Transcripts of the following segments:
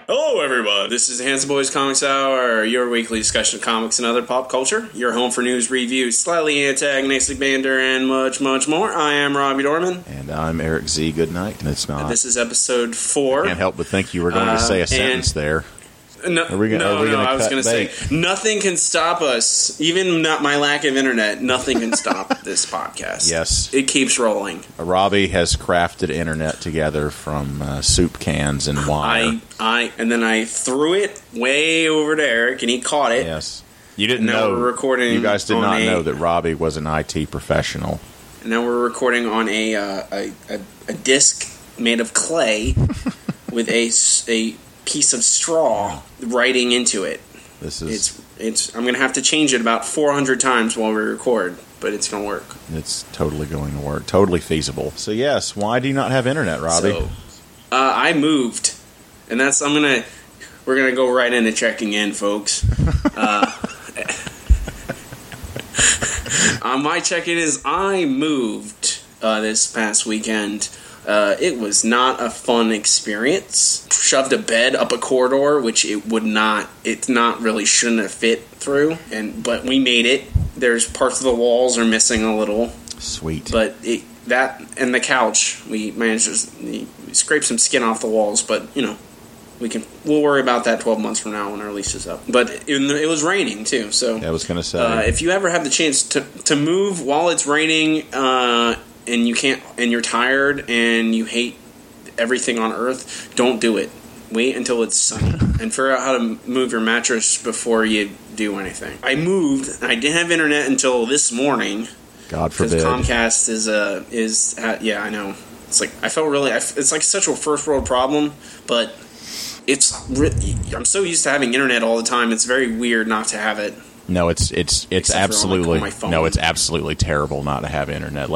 Hello, everyone. This is the Handsome Boys Comics Hour, your weekly discussion of comics and other pop culture. Your home for news, reviews, slightly antagonistic banter, and much, much more. I am Robbie Dorman. And I'm Eric Z. Goodnight. And it's not. This is episode 4. Can't help but think you were going to say a sentence there. No, I was going to say, nothing can stop us. Even not my lack of internet, nothing can stop this podcast. Yes. It keeps rolling. Robbie has crafted internet together from soup cans and wire. And then I threw it way over to Eric, and he caught it. Yes. You didn't know. We're recording. You guys did not know that Robbie was an IT professional. And now we're recording on a disc made of clay with a piece of straw writing into it. This is I'm going to have to change it about 400 times while we record, but it's going to work. It's totally going to work. Totally feasible. So yes, why do you not have internet, Robbie? So, I moved, and we're going to go right into checking in, folks. My check-in is I moved this past weekend. It was not a fun experience. Shoved a bed up a corridor, which shouldn't have fit through. But we made it. There's parts of the walls are missing a little. Sweet. But that and the couch, we managed to scrape some skin off the walls. But we'll worry about that 12 months from now when our lease is up. But it was raining too, so I was going to say, if you ever have the chance to move while it's raining, and you can't, and you're tired and you hate everything on earth, don't do it. Wait until it's sunny and figure out how to move your mattress before you do anything. I moved, and I didn't have internet until this morning. God forbid. Because Comcast is I know. It's like I felt really. It's like such a first world problem, but I'm so used to having internet all the time. It's very weird not to have it. No, it's absolutely it's absolutely terrible not to have internet.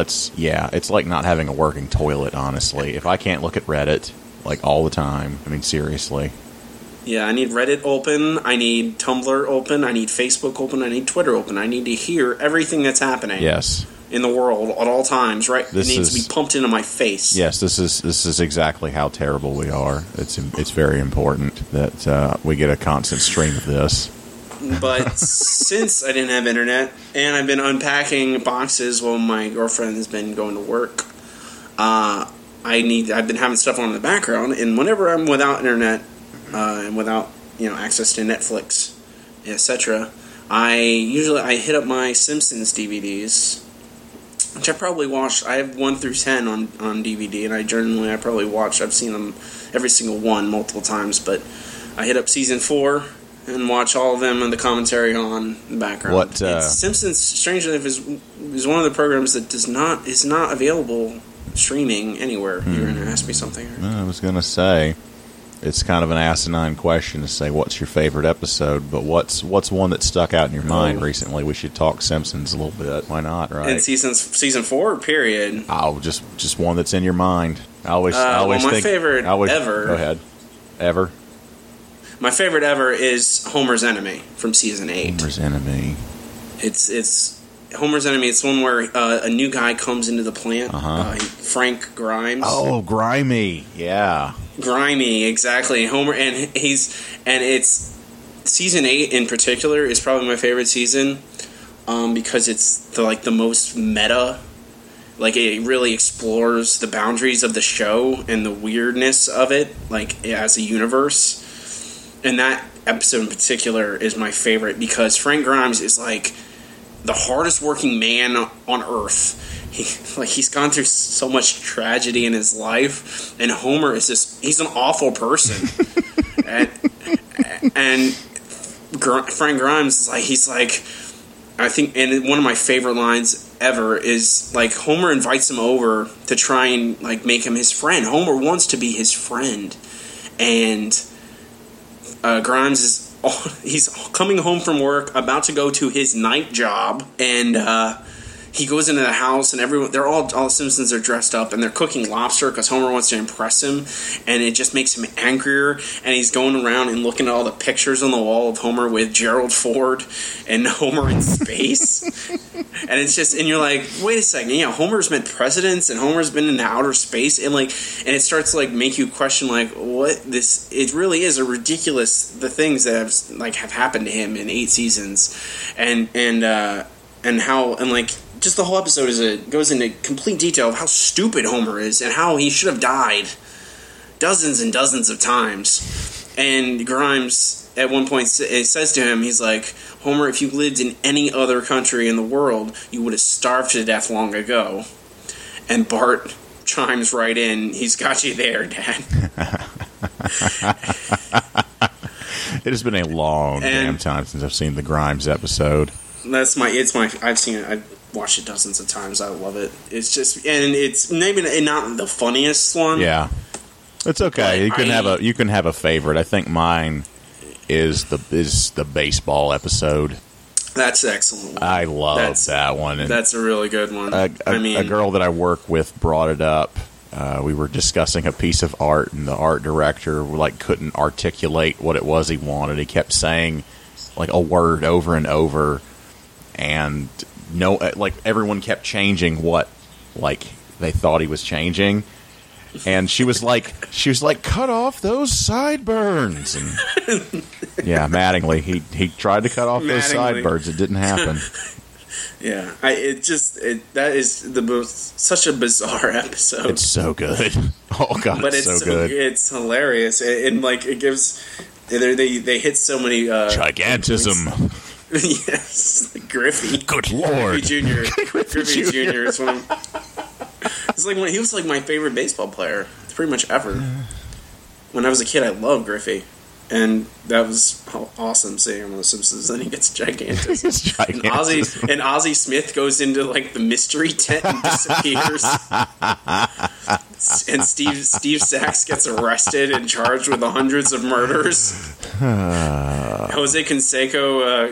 It's like not having a working toilet, honestly. If I can't look at Reddit like all the time, I mean seriously. Yeah, I need Reddit open, I need Tumblr open, I need Facebook open, I need Twitter open. I need to hear everything that's happening. Yes. In the world at all times, right? It needs to be pumped into my face. Yes, this is exactly how terrible we are. It's very important that we get a constant stream of this. But since I didn't have internet, and I've been unpacking boxes while my girlfriend has been going to work, I've been having stuff on in the background, and whenever I'm without internet and without access to Netflix, etc., I hit up my Simpsons DVDs, which I probably watched. I have 1 through 10 on DVD, and I've seen them every single one multiple times, but I hit up season 4 and watch all of them and the commentary on the background. Simpsons, strangely enough, is one of the programs that is not available streaming anywhere. You were going to ask me something? I was going to say, it's kind of an asinine question to say what's your favorite episode, but what's one that stuck out in your mind recently? We should talk Simpsons a little bit. Why not? Right? In season 4, period. Oh, just one that's in your mind. I always my favorite ever. Go ahead. Ever. My favorite ever is Homer's Enemy from season 8. Homer's Enemy. It's Homer's Enemy. It's one where a new guy comes into the plant. Frank Grimes. Oh, Grimy. Yeah. Grimy, exactly. Homer, and it's season 8 in particular is probably my favorite season because it's the most meta. Like, it really explores the boundaries of the show and the weirdness of it, like, as a universe. And that episode in particular is my favorite because Frank Grimes is like the hardest working man on earth. He's gone through so much tragedy in his life, and Homer is he's an awful person. and Frank Grimes is I think, and one of my favorite lines ever is Homer invites him over to try and make him his friend. Homer wants to be his friend, and Grimes he's coming home from work, about to go to his night job, and he goes into the house and all the Simpsons are dressed up and they're cooking lobster because Homer wants to impress him, and it just makes him angrier. And he's going around and looking at all the pictures on the wall of Homer with Gerald Ford and Homer in space. And it's just, and you're like, wait a second, yeah, Homer's met presidents and Homer's been in outer space, and it starts to make you question what this. It really is a ridiculous the things that have happened to him in 8 seasons, and how just the whole episode goes into complete detail of how stupid Homer is and how he should have died dozens and dozens of times. And Grimes at one point says to him, he's like, Homer, if you lived in any other country in the world, you would have starved to death long ago. And Bart chimes right in, he's got you there, Dad. It has been a long damn time since I've seen the Grimes episode. I've seen it. I've watched it dozens of times. I love it. It's just, and it's maybe not the funniest one. Yeah, it's okay. You can have a favorite. I think mine is the baseball episode. That's an excellent one. I love that one. And that's a really good one. A girl that I work with brought it up. We were discussing a piece of art, and the art director couldn't articulate what it was he wanted. He kept saying a word over and over, and everyone kept changing what they thought he was changing. And she was like, cut off those sideburns. And yeah, Mattingly, he tried to cut off those sideburns. It didn't happen. Yeah, that is such a bizarre episode. It's so good. Oh god, but it's so good. It's hilarious, and it gives they hit so many gigantism. Yes, Griffey. Good lord, Griffey Jr. is one. It's he was my favorite baseball player, pretty much ever. When I was a kid, I loved Griffey. And that was awesome seeing him on The Simpsons. Then he gets gigantism. And Ozzie Smith goes into the mystery tent and disappears. And Steve Sachs gets arrested and charged with hundreds of murders. Jose Canseco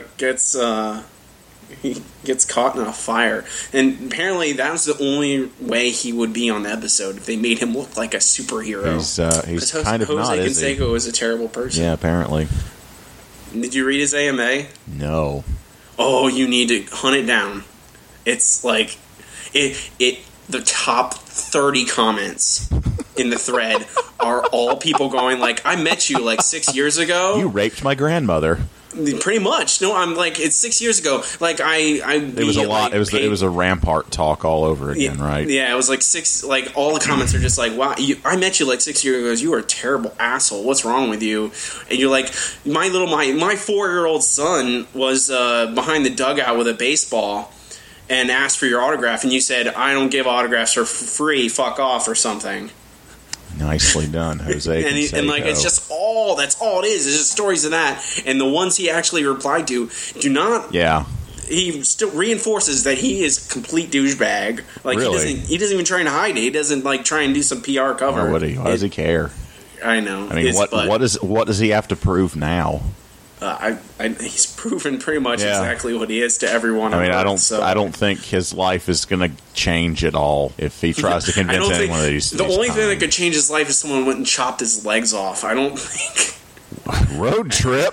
gets caught in a fire, and apparently that was the only way he would be on the episode, if they made him look like a superhero. He's kind of not, is he? Jose Canseco is a terrible person. Yeah, apparently. Did you read his AMA? No. Oh, you need to hunt it down. It's the top 30 comments in the thread are all people going I met you 6 years ago. You raped my grandmother. Pretty much. No, I'm it's 6 years ago. It was a lot. It was a Rampart talk all over again, right? Yeah, it was 6. All the comments are just wow, I met you 6 years ago. You were a terrible asshole. What's wrong with you? And you're my 4-year-old son was behind the dugout with a baseball and asked for your autograph, and you said, I don't give autographs for free. Fuck off or something. Nicely done, Jose. And it's just that's all it is. It's just stories of that. And the ones he actually replied to do not. Yeah. He still reinforces that he is complete douchebag. Really? He doesn't even try to hide it. He doesn't try and do some PR cover. Why does he care? I know. I mean, what does he have to prove now? He's proven pretty much exactly what he is to everyone. I mean, I don't think his life is going to change at all if he tries to convince anyone that he's. The only thing that could change his life is someone went and chopped his legs off. I don't think. Road trip.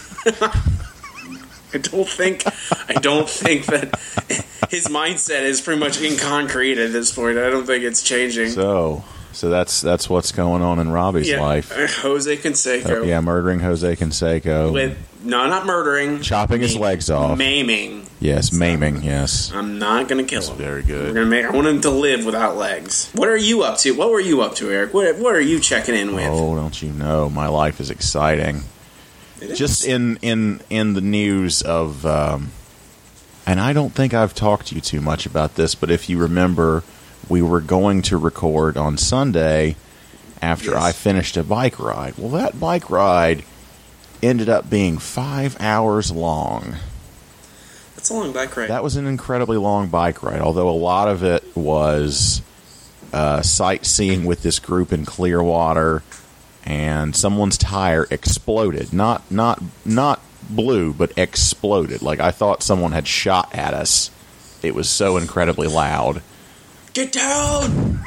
I don't think that his mindset is pretty much in concrete at this point. I don't think it's changing. So that's what's going on in Robbie's life. Jose Canseco. Murdering Jose Canseco. Not murdering. Chopping his legs off. Maiming. Yes, maiming, yes. I'm not going to kill him. Very good. I want him to live without legs. What are you up to? What were you up to, Eric? What are you checking in with? Oh, don't you know? My life is exciting. It is. Just in the news of... and I don't think I've talked to you too much about this, but if you remember... We were going to record on Sunday after I finished a bike ride. Well, that bike ride ended up being 5 hours long. That's a long bike ride. That was an incredibly long bike ride, although a lot of it was sightseeing with this group in Clearwater, and someone's tire exploded. Not blew, but exploded. I thought someone had shot at us it was so incredibly loud. Get down!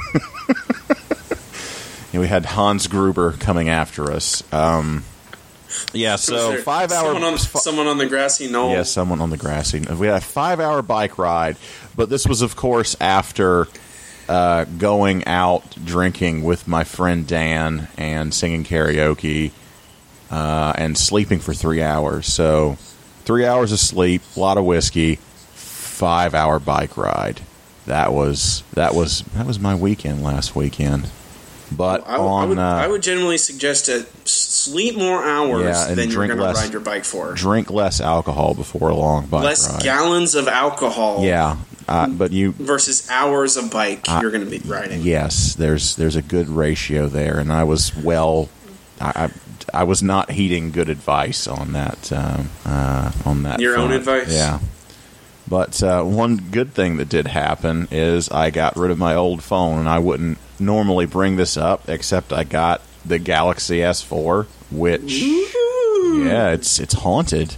And we had Hans Gruber coming after us. Yeah, so 5 hours. Someone on the grassy knoll. Yeah, someone on the grassy. We had a 5-hour bike ride, but this was, of course, after going out drinking with my friend Dan and singing karaoke and sleeping for 3 hours. So 3 hours of sleep, a lot of whiskey, 5-hour bike ride. That was my weekend last weekend. But I would generally suggest to sleep more hours than you're going to ride your bike for. Drink less alcohol before a long bike ride. Less gallons of alcohol. Yeah, but you versus hours of bike you're going to be riding. Yes, there's a good ratio there, and I was I was not heeding good advice on that. Your own advice, yeah. But one good thing that did happen is I got rid of my old phone, and I wouldn't normally bring this up, except I got the Galaxy S4, which, yeah, it's haunted.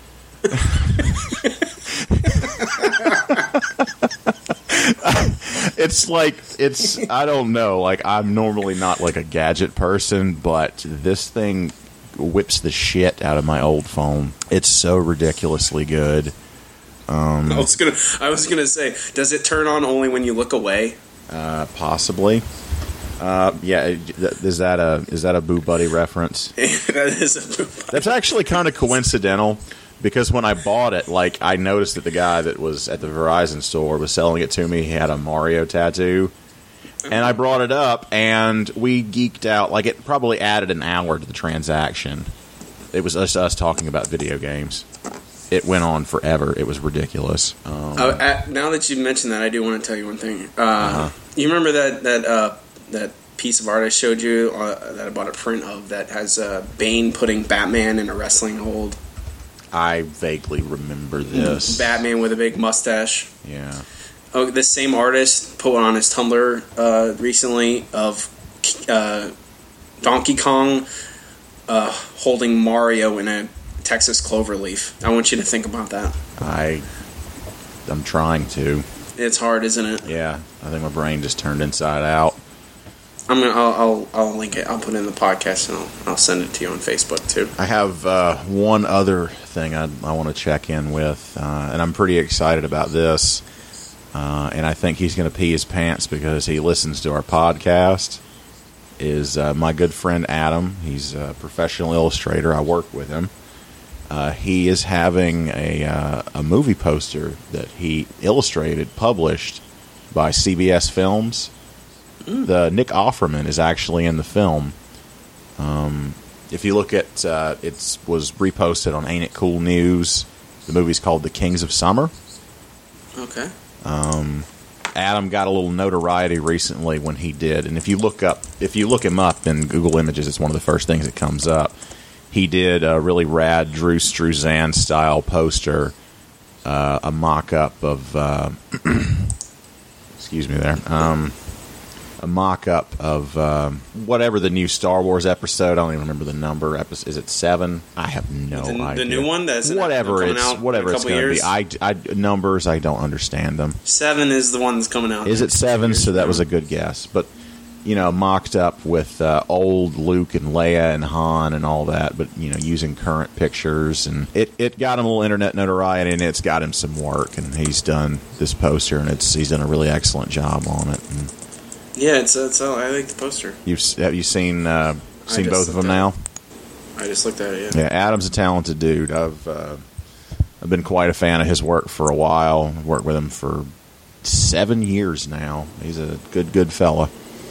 I don't know, like, I'm normally not like a gadget person, but this thing whips the shit out of my old phone. It's so ridiculously good. I was gonna say, does it turn on only when you look away? Possibly. Yeah. Is that a Boo Buddy reference? That is a Boo Buddy. That's actually kind of coincidental, because when I bought it, like, I noticed that the guy that was at the Verizon store was selling it to me. He had a Mario tattoo, and I brought it up, and we geeked out. Like, it probably added an hour to the transaction. It was us talking about video games. It went on forever. It was ridiculous. Now that you mentioned that, I do want to tell you one thing. You remember that piece of art I showed you that I bought a print of that has Bane putting Batman in a wrestling hold? I vaguely remember this. Batman with a big mustache. Yeah. Oh, this same artist put one on his Tumblr recently of Donkey Kong holding Mario in a Texas cloverleaf. I want you to think about that. I'm trying to. It's hard, isn't it? Yeah, I think my brain just turned inside out. I'll link it. I'll put it in the podcast, and I'll send it to you on Facebook too. I have one other thing I want to check in with, and I'm pretty excited about this. And I think he's going to pee his pants because he listens to our podcast. Is my good friend Adam? He's a professional illustrator. I work with him. He is having a movie poster that he illustrated, published by CBS Films. The Nick Offerman is actually in the film. If you look at it was reposted on Ain't It Cool News. The movie's called The Kings of Summer. Okay. Adam got a little notoriety recently when he did, and if you look him up in Google Images, it's one of the first things that comes up. He did a really rad Drew Struzan style poster, a mock-up of excuse me there, a mock-up of whatever the new Star Wars episode. I don't even remember the number. Is it 7? I have no idea. The new one that's whatever it's going to be. Numbers, I don't understand them. 7 is the one that's coming out. Is it 7? So that was a good guess, but. Mocked up with old Luke and Leia and Han and all that, but, using current pictures. And it got him a little internet notoriety, and it's got him some work. And he's done this poster, and he's done a really excellent job on it. And yeah, it's I like the poster. Have you seen both of them now? I just looked at it, yeah. Yeah, Adam's a talented dude. I've been quite a fan of his work for a while. I've worked with him for 7 years now. He's a good fella.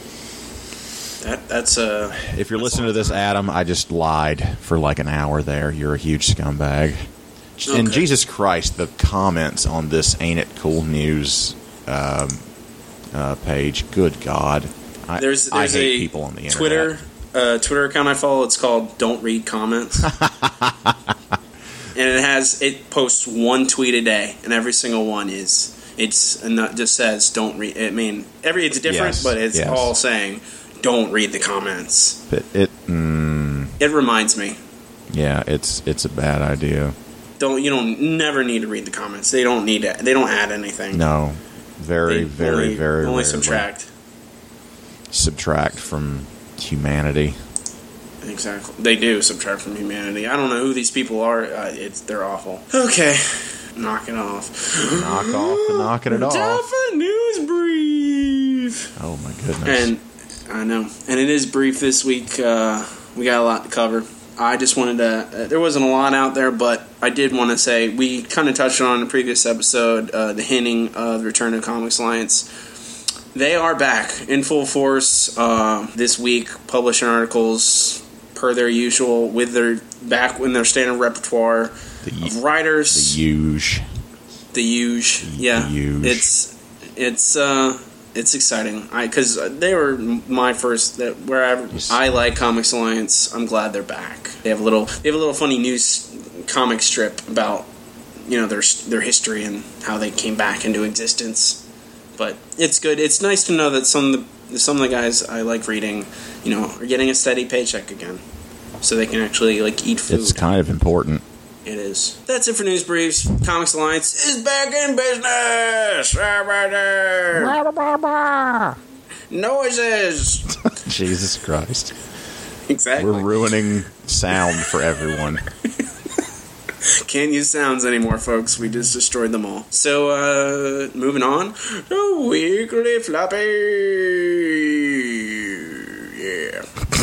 If you're listening to this, Adam, I just lied for like an hour there. You're a huge scumbag. Okay. And Jesus Christ, the comments on this Ain't It Cool News page, good God. I hate people on the internet. Twitter account I follow, it's called Don't Read Comments. And it posts one tweet a day, and every single one just says don't read. I mean, it's different, but it's all saying don't read the comments. It reminds me. Yeah, it's a bad idea. never need to read the comments. They don't need it. They don't add anything. No, very only rarely subtract from humanity. Exactly, they do subtract from humanity. I don't know who these people are. They're awful. Okay, knock it off. Knocking it off. Time for news brief. Oh my goodness! And I know, and it is brief this week. We got a lot to cover. I just wanted to. There wasn't a lot out there, but I did want to say we kind of touched on in the previous episode the hinting of the return of Comics Alliance. They are back in full force this week, publishing articles per their usual with their back in their standard repertoire of writers. The huge. Yeah, it's exciting. Because they were my first I like Comics Alliance. I'm glad they're back. They have a little funny news comic strip about their history and how they came back into existence. But it's good. It's nice to know that some of the guys I like reading, are getting a steady paycheck again, so they can actually eat food. It's kind of important. It is. That's it for news briefs. Comics Alliance is back in business. Noises. Jesus Christ. Exactly. We're ruining sound for everyone. Can't use sounds anymore, folks. We just destroyed them all. So, moving on. The Weekly Floppy. Yeah.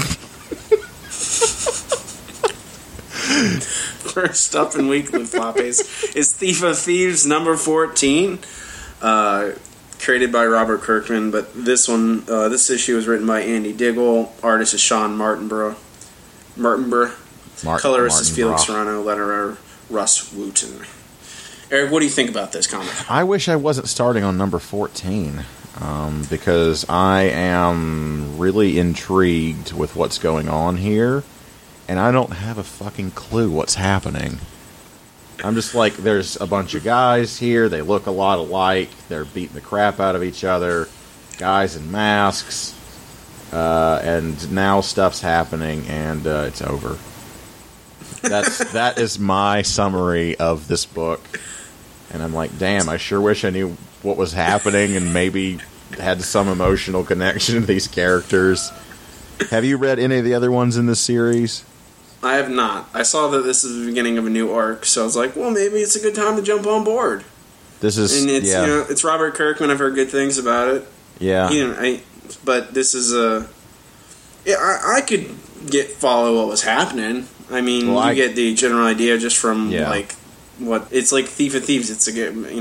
First up in Weekly Floppies is Thief of Thieves number 14. Created by Robert Kirkman, but this issue was written by Andy Diggle. Artist is Sean Martinborough. Colorist is Felix Serrano. Letterer Russ Wooten. Eric, what do you think about this comic? I wish I wasn't starting on number 14 because I am really intrigued with what's going on here, and I don't have a fucking clue what's happening. I'm just like, there's a bunch of guys here, they look a lot alike, they're beating the crap out of each other, guys in masks, and now stuff's happening, and it's over. That is my summary of this book. And I'm like, damn, I sure wish I knew what was happening and maybe had some emotional connection to these characters. Have you read any of the other ones in this series? I have not. I saw that this is the beginning of a new arc, so I was like, well, maybe it's a good time to jump on board. It's it's Robert Kirkman. I've heard good things about it. Yeah. But this is I could follow what was happening. I mean, you get the general idea just from what it's like. Thief of Thieves. It's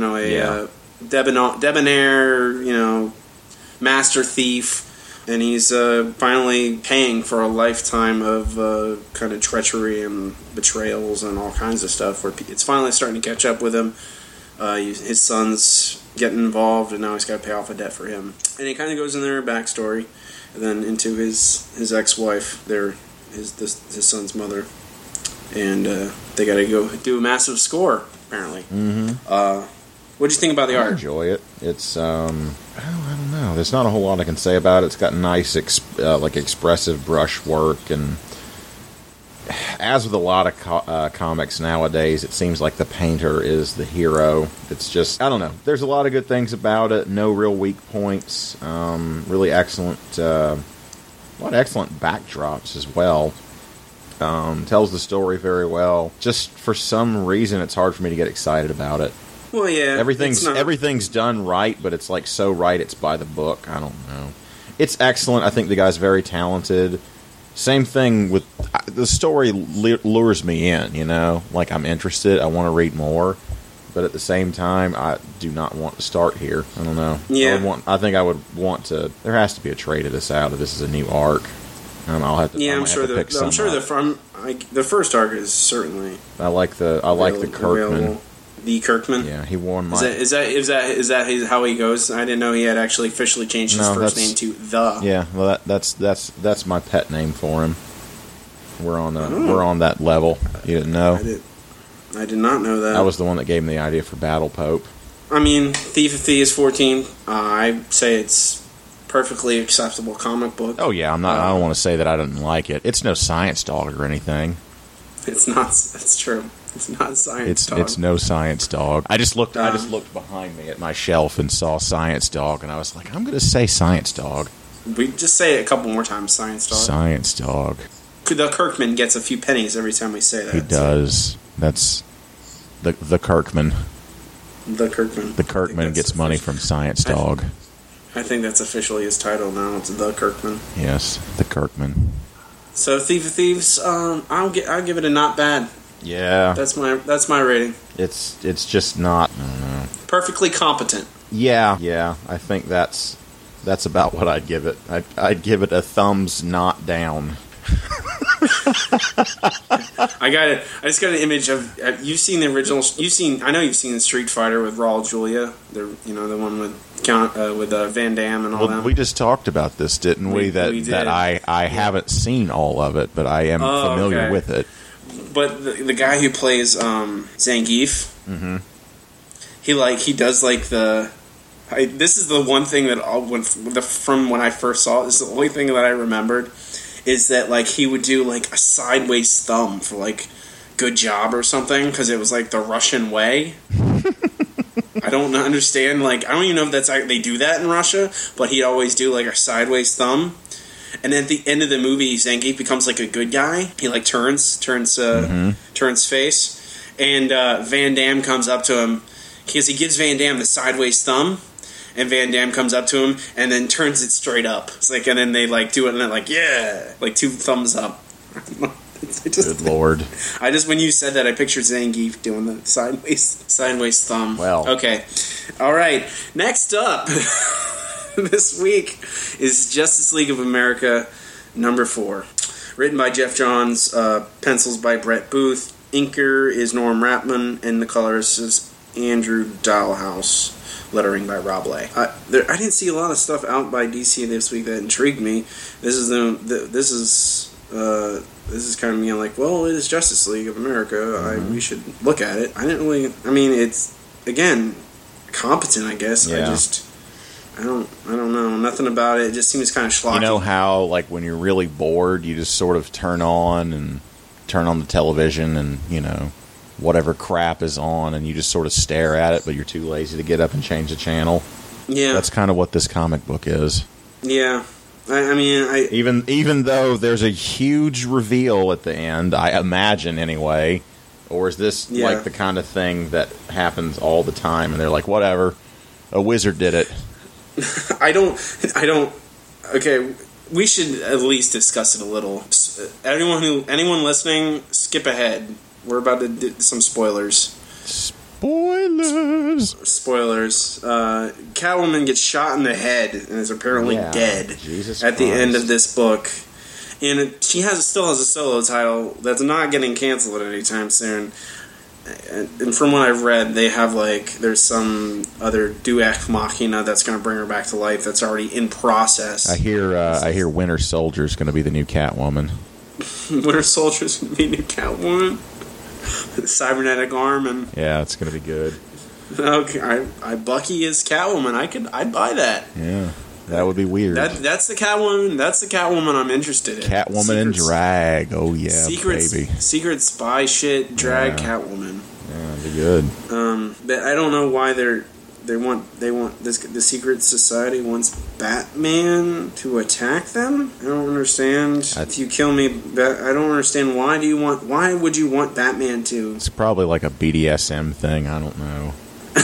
debonair, master thief, and he's finally paying for a lifetime of kind of treachery and betrayals and all kinds of stuff. Where it's finally starting to catch up with him. His son's getting involved, and now he's got to pay off a debt for him. And he kind of goes in their backstory, and then into his ex-wife, his son's mother. And they got to go do a massive score, apparently. Mm-hmm. What do you think about the art? I enjoy it. It's I don't know. There's not a whole lot I can say about it. It's got nice, expressive brush work, and as with a lot of comics nowadays, it seems like the painter is the hero. It's just, I don't know. There's a lot of good things about it. No real weak points. Really excellent. A lot of excellent backdrops as well. Tells the story very well. Just for some reason, it's hard for me to get excited about it. Well, yeah, everything's done right, but it's like so right it's by the book. I don't know. It's excellent. I think the guy's very talented. Same thing with the story lures me in. Like I'm interested. I want to read more, but at the same time, I do not want to start here. I don't know. Yeah, I think I would want to. There has to be a trade of this out if this is a new arc. I'll have to. Yeah, I'm sure the first arc is certainly. I like the Kirkman. Available. The Kirkman. Yeah, he won my. Is that how he goes? I didn't know he had actually officially changed his first name to the. Yeah, well, that's my pet name for him. We're on that level. You didn't know? I did not know that. I was the one that gave him the idea for Battle Pope. I mean, Thief of Thieves 14. I say it's perfectly acceptable comic book. Oh yeah, I don't want to say that I didn't like it. It's no Science Dog or anything. It's not. That's true. It's not Science Dog. It's no Science Dog. I just looked behind me at my shelf and saw Science Dog, and I was like, I'm going to say Science Dog. We just say it a couple more times, Science Dog. Science Dog. The Kirkman gets a few pennies every time we say that. He does. That's the Kirkman. The Kirkman. The Kirkman gets money from Science Dog. I think that's officially his title now. It's the Kirkman. Yes, the Kirkman. So Thief of Thieves, I'll give it a not bad. Yeah, that's my rating. It's just not. I don't know. Perfectly competent. Yeah. I think that's about what I'd give it. I'd give it a thumbs not down. I just got an image of. You've seen the original. I know you've seen Street Fighter with Raul Julia. The one with Van Damme and all that. We just talked about this, didn't we? That I haven't seen all of it, but I am familiar with it. But the guy who plays Zangief, he does like the. This is the one thing that from when I first saw it. This is the only thing that I remembered. Is that like he would do like a sideways thumb for like good job or something because it was like the Russian way. I don't understand. Like I don't even know if they do that in Russia, but he'd always do like a sideways thumb. And then at the end of the movie, Zangief becomes like a good guy. He like turns face, and Van Damme comes up to him because he gives Van Damme the sideways thumb. And Van Damme comes up to him and then turns it straight up. It's like, and then they like do it and they're like, yeah, like 2 thumbs up. Good Lord! When you said that, I pictured Zangief doing the sideways thumb. Well, okay, all right. Next up, this week is Justice League of America #4, written by Jeff Johns, pencils by Brett Booth, inker is Norm Rapman, and the colorist is Andrew Dalhouse. Lettering by Rob Leigh. I didn't see a lot of stuff out by DC this week that intrigued me. This is kind of me like, well, it is Justice League of America. We should look at it. I didn't really. I mean, it's again competent, I guess. Yeah. I don't know. Nothing about it. It just seems kind of schlocky. You know how like when you're really bored, you just sort of turn on the television and whatever crap is on, and you just sort of stare at it, but you're too lazy to get up and change the channel. Yeah, that's kind of what this comic book is. Yeah, I mean, even though there's a huge reveal at the end, I imagine anyway, or is this like the kind of thing that happens all the time, and they're like, whatever, a wizard did it. I don't. Okay, we should at least discuss it a little. Anyone listening, skip ahead. We're about to do some spoilers. Spoilers. Catwoman gets shot in the head and is apparently dead at the end of this book. And she still has a solo title that's not getting canceled anytime soon. And from what I've read, they have there's some other Deus Machina that's going to bring her back to life that's already in process. I hear Winter Soldier's going to be the new Catwoman. Winter Soldier's going to be the new Catwoman? Cybernetic arm and it's gonna be good. Okay, Bucky is Catwoman. I'd buy that. Yeah, that would be weird. That's the Catwoman. That's the Catwoman I'm interested in. Catwoman in drag. Oh yeah, baby. Secret spy shit. Drag Catwoman. Yeah, that'd be good. But I don't know why the Secret Society wants Batman to attack them. I don't understand. If you kill me, I don't understand. Why would you want Batman to? It's probably like a BDSM thing. I don't know.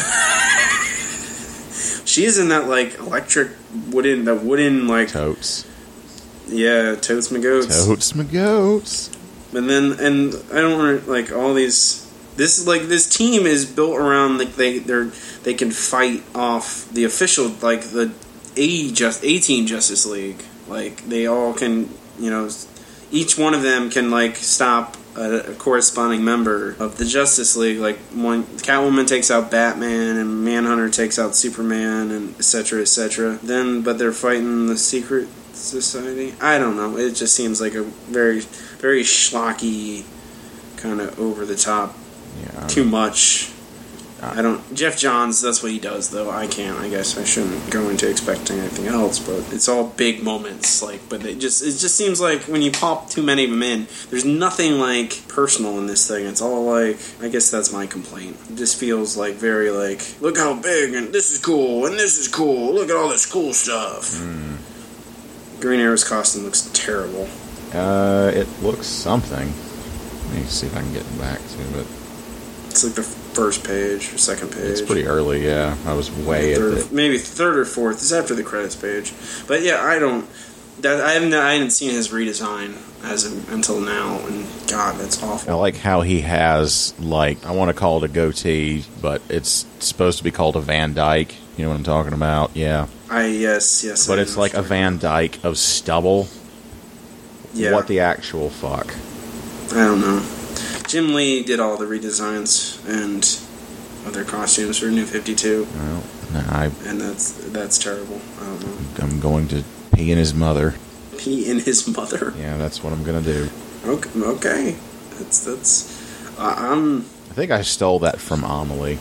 She's in that electric wooden totes. Yeah, totes my goats. Totes my goats. And I don't want all these. This team is built around they can fight off the official the A-Team Justice League. They all can each one of them can stop a corresponding member of the Justice League. Catwoman takes out Batman and Manhunter takes out Superman and etc. etc. But they're fighting the Secret Society. I don't know. It just seems like a very very schlocky kind of over the top. Yeah, too much. I don't. Jeff Johns, that's what he does, though. I can't. I guess I shouldn't go into expecting anything else, but it's all big moments. But it just seems like when you pop too many of them in, there's nothing like personal in this thing. It's all like, I guess that's my complaint. It just feels like very like, look how big and this is cool and this is cool. Look at all this cool stuff. Green Arrow's costume looks terrible. It looks something. Let me see if I can get back to it. It's like the first page or second page. It's pretty early, yeah. I was way at the... Maybe third or fourth. It's after the credits page. But yeah, I hadn't seen his redesign until now, and God, that's awful. I like how he has, like, I want to call it a goatee, but it's supposed to be called a Van Dyke. You know what I'm talking about? Yeah. Yes. But it's like a Van Dyke of stubble. Yeah. What the actual fuck? I don't know. Jim Lee did all the redesigns and other costumes for New 52. Well, and that's terrible. I don't know. I'm going to pee in his mother. Pee in his mother? Yeah, that's what I'm going to do. Okay. That's I think I stole that from Amelie.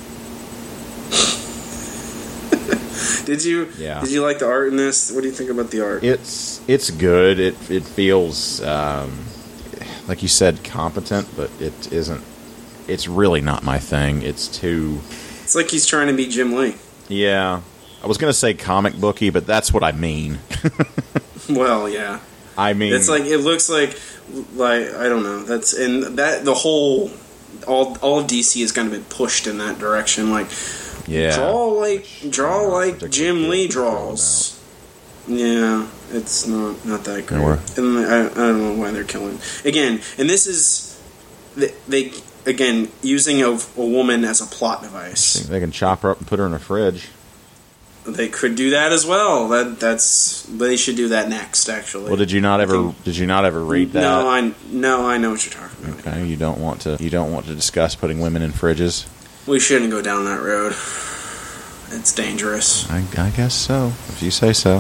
Did you? Yeah. Did you like the art in this? What do you think about the art? It's good. It feels like you said, competent, but it isn't. It's really not my thing. It's too. It's like he's trying to be Jim Lee. Yeah, I was gonna say comic booky, but that's what I mean. Well, yeah. I mean, it's like it looks like I don't know. That's and that the whole all of DC is kind of been pushed in that direction. Like, yeah, draw like Jim Lee draws. Yeah, it's not that great. And I don't know why they're killing again. And this is they again using a woman as a plot device. They can chop her up and put her in a fridge. They could do that as well. They should do that next. Actually. Well, did you not ever read that? No, I know what you're talking about. Okay, you don't want to discuss putting women in fridges. We shouldn't go down that road. It's dangerous. I guess so. If you say so.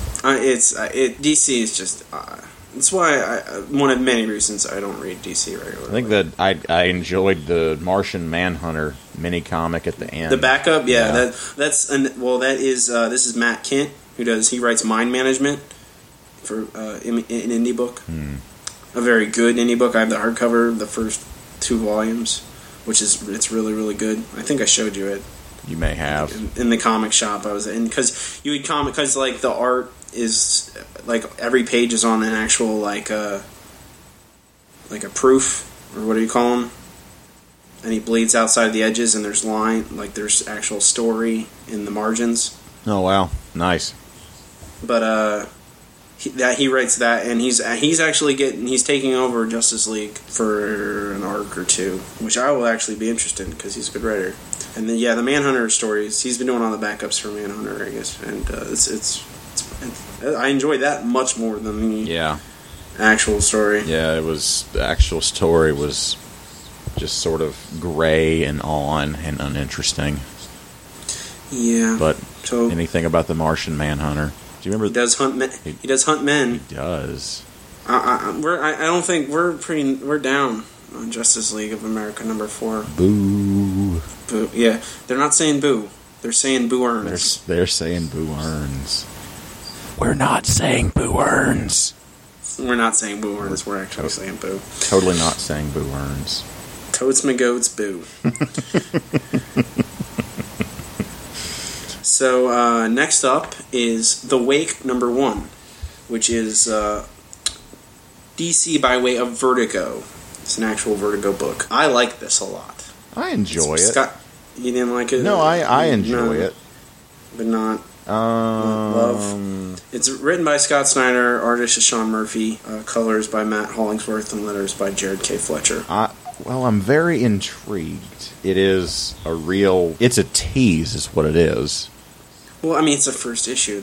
DC is just. That's why one of many reasons I don't read DC regularly. I think that I enjoyed the Martian Manhunter mini comic at the end. The backup, yeah. This is Matt Kent he writes Mind Management for an indie book. A very good indie book. I have the hardcover, the first 2 volumes, it's really really good. I think I showed you it. You may have in the comic shop I was in because like the art is like every page is on an actual like a proof, or what do you call them? And he bleeds outside the edges, and there's there's actual story in the margins. Oh wow, nice. But he writes that, and he's taking over Justice League for an arc or 2, which I will actually be interested in because he's a good writer. And then the Manhunter stories, he's been doing all the backups for Manhunter, I guess, and I enjoyed that much more than the actual story. Yeah, the actual story was just sort of gray and and uninteresting. Yeah, but anything about the Martian Manhunter? Do you remember? He does hunt men. He does hunt men. He does. I don't think we're down on Justice League of America #4. Boo. Boo. Yeah, they're not saying boo. They're saying Boo Earns. They're saying Boo Earns. We're not saying Boo Earns. We're not saying Boo Earns. We're actually saying boo. Totally not saying Boo Earns. Totes my goats, boo. So next up is The Wake #1, which is DC by way of Vertigo. It's an actual Vertigo book. I like this a lot. I enjoy it. You didn't like it? No, I enjoy it. But not love. It's written by Scott Snyder, artist is Sean Murphy, colors by Matt Hollingsworth, and letters by Jared K. Fletcher. I'm very intrigued. It's a tease is what it is. Well, I mean, it's the first issue.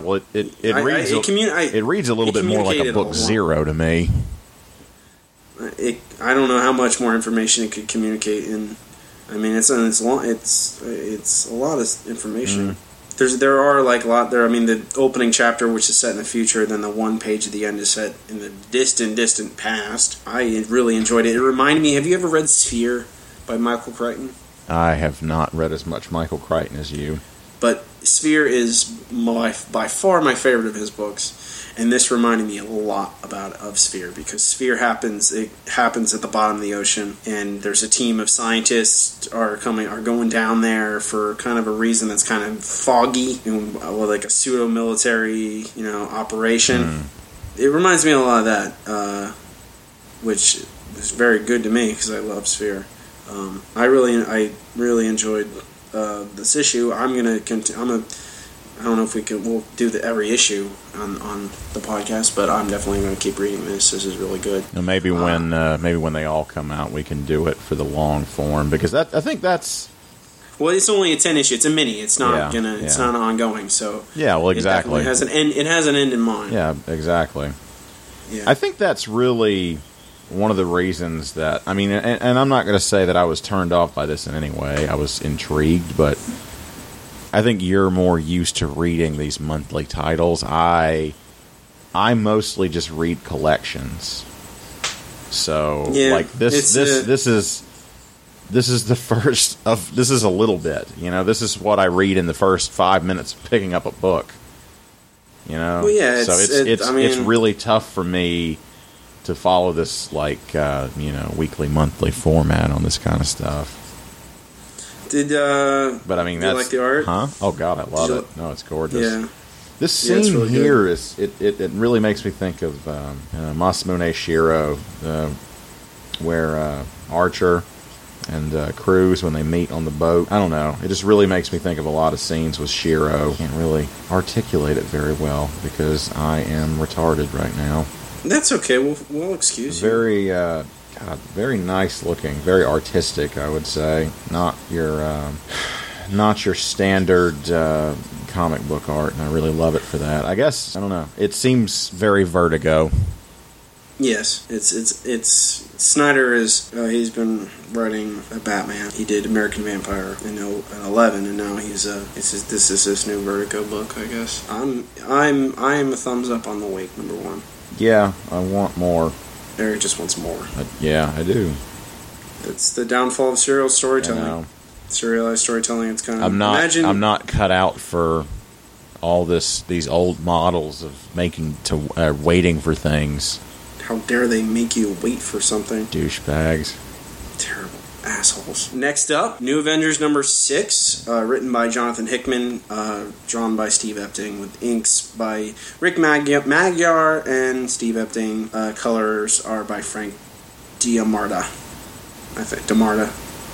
It reads a little bit more like a book 0 to me. I don't know how much more information it could communicate in. I mean, it's long. It's a lot of information. There are a lot there. I mean, the opening chapter, which is set in the future, then the one page at the end is set in the distant past. I really enjoyed it. It reminded me. Have you ever read Sphere by Michael Crichton? I have not read as much Michael Crichton as you. But Sphere is by far my favorite of his books, and this reminded me a lot of Sphere, because Sphere happens at the bottom of the ocean, and there's a team of scientists are going down there for kind of a reason that's kind of foggy, like a pseudo military operation. It reminds me a lot of that, which is very good to me because I love Sphere. I really enjoyed this issue. I don't know if we'll do every issue on the podcast, but I'm definitely going to keep reading this. This is really good. And maybe when they all come out, we can do it for the long form, because I think that's. Well, it's only a 10 issue. It's a mini. It's not It's not ongoing. So yeah, well, exactly. It has an end. It has an end in mind. Yeah, exactly. Yeah. I think that's really one of the reasons that, I mean, and I'm not going to say that I was turned off by this in any way. I was intrigued, but I think you're more used to reading these monthly titles. I mostly just read collections. So, like this is the first of, this is a little bit, this is what I read in the first 5 minutes of picking up a book. Well, yeah, so it's really tough for me to follow this weekly, monthly format on this kind of stuff. But I mean, you like the art? Huh? Oh God, I love it. No, it's gorgeous. Yeah. This scene really here is it really makes me think of Masamune Shirow, where Archer and Cruz, when they meet on the boat. I don't know. It just really makes me think of a lot of scenes with Shirow. Can't really articulate it very well because I am retarded right now. That's okay. We'll excuse you. Very nice looking, very artistic, I would say. Not your standard comic book art, and I really love it for that. I guess, I don't know. It seems very Vertigo. Yes, it's Snyder is he's been writing a Batman. He did American Vampire in 11, and now this is his new Vertigo book, I guess. I'm a thumbs up on The Wake #1. Yeah, I want more. Eric just wants more. Yeah, I do. It's the downfall of serial storytelling. Serialized storytelling. It's kind of I'm not cut out for all these old models of waiting for things. How dare they make you wait for something? Douchebags. Terrible assholes. Next up, New Avengers #6, written by Jonathan Hickman, drawn by Steve Epting, with inks by Rick Magyar and Steve Epting. Colors are by Frank D'Amarta. I think D'Amarta.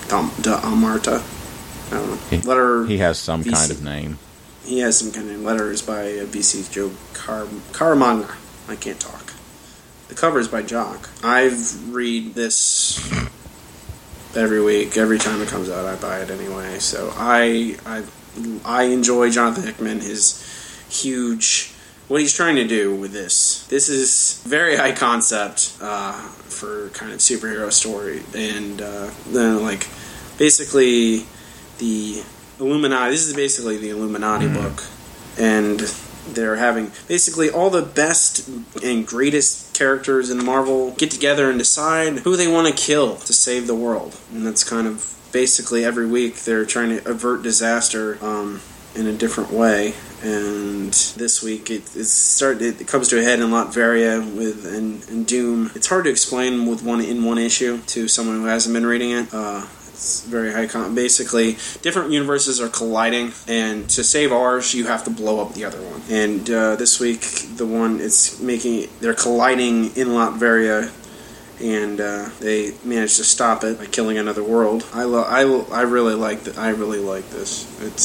I don't know. He has some kind of name. He has some kind of name. Letter is by VC's Joe Caramagna. I can't talk. The cover is by Jock. I've read this every week. Every time it comes out, I buy it anyway. So I enjoy Jonathan Hickman, his huge, what he's trying to do with this. This is very high concept for kind of superhero story, and then basically the Illuminati. This is basically the Illuminati book, and they're having basically all the best and greatest characters in Marvel get together and decide who they want to kill to save the world. And that's kind of basically every week they're trying to avert disaster in a different way. And this week it comes to a head in Latveria and Doom. It's hard to explain in one issue to someone who hasn't been reading it. It's very high basically, different universes are colliding, and to save ours, you have to blow up the other one. And this week, they're colliding in Latveria, and they managed to stop it by killing another world. I really like that. I really like this.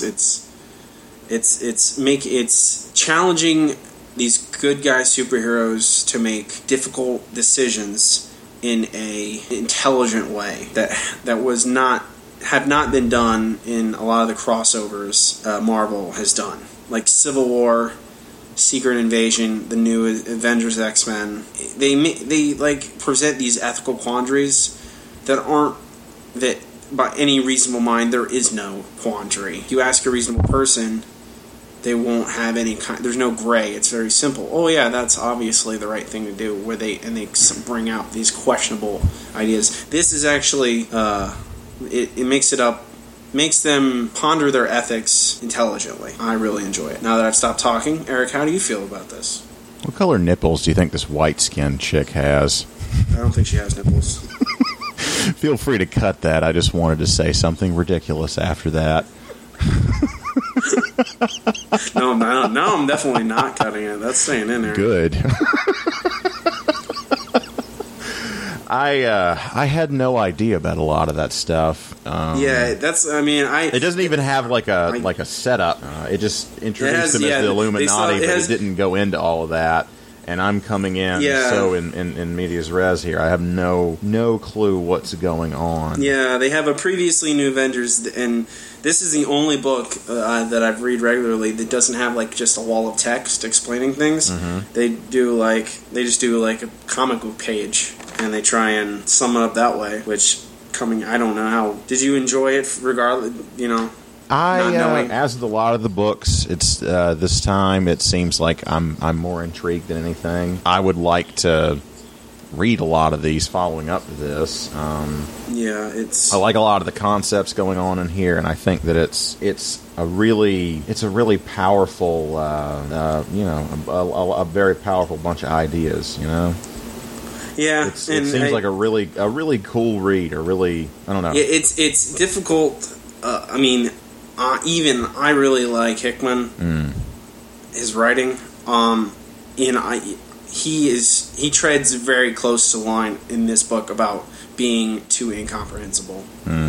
It's challenging these good guy superheroes to make difficult decisions in a intelligent way that have not been done in a lot of the crossovers Marvel has done, like Civil War, Secret Invasion, the new Avengers, X-Men. They present these ethical quandaries that by any reasonable mind there is no quandary. If you ask a reasonable person, they won't have any kind. There's no gray. It's very simple. Oh yeah, that's obviously the right thing to do. Where they bring out these questionable ideas. This is actually it makes it up makes them ponder their ethics intelligently. I really enjoy it. Now that I've stopped talking, Eric, how do you feel about this? What color nipples do you think this white-skinned chick has? I don't think she has nipples. Feel free to cut that. I just wanted to say something ridiculous after that. No, I'm definitely not cutting it. That's staying in there. Good. I had no idea about a lot of that stuff. Yeah, that's. I mean, It doesn't even have like a setup. It just introduced them as the Illuminati, but it didn't go into all of that. And I'm coming in so in medias res here. I have no clue what's going on. Yeah, they have a previously new Avengers, and this is the only book that I've read regularly that doesn't have like just a wall of text explaining things. Mm-hmm. They just do like a comic book page, and they try and sum it up that way. Which I don't know how. Did you enjoy it? Regardless, as with a lot of the books, it's this time it seems like I'm more intrigued than anything. I would like to read a lot of these following up to this. I like a lot of the concepts going on in here, and I think that it's a really powerful, a very powerful bunch of ideas. Yeah, it seems like a really cool read. Or really, I don't know. Yeah, it's difficult. Even I really like Hickman, his writing. He treads very close to the line in this book about being too incomprehensible.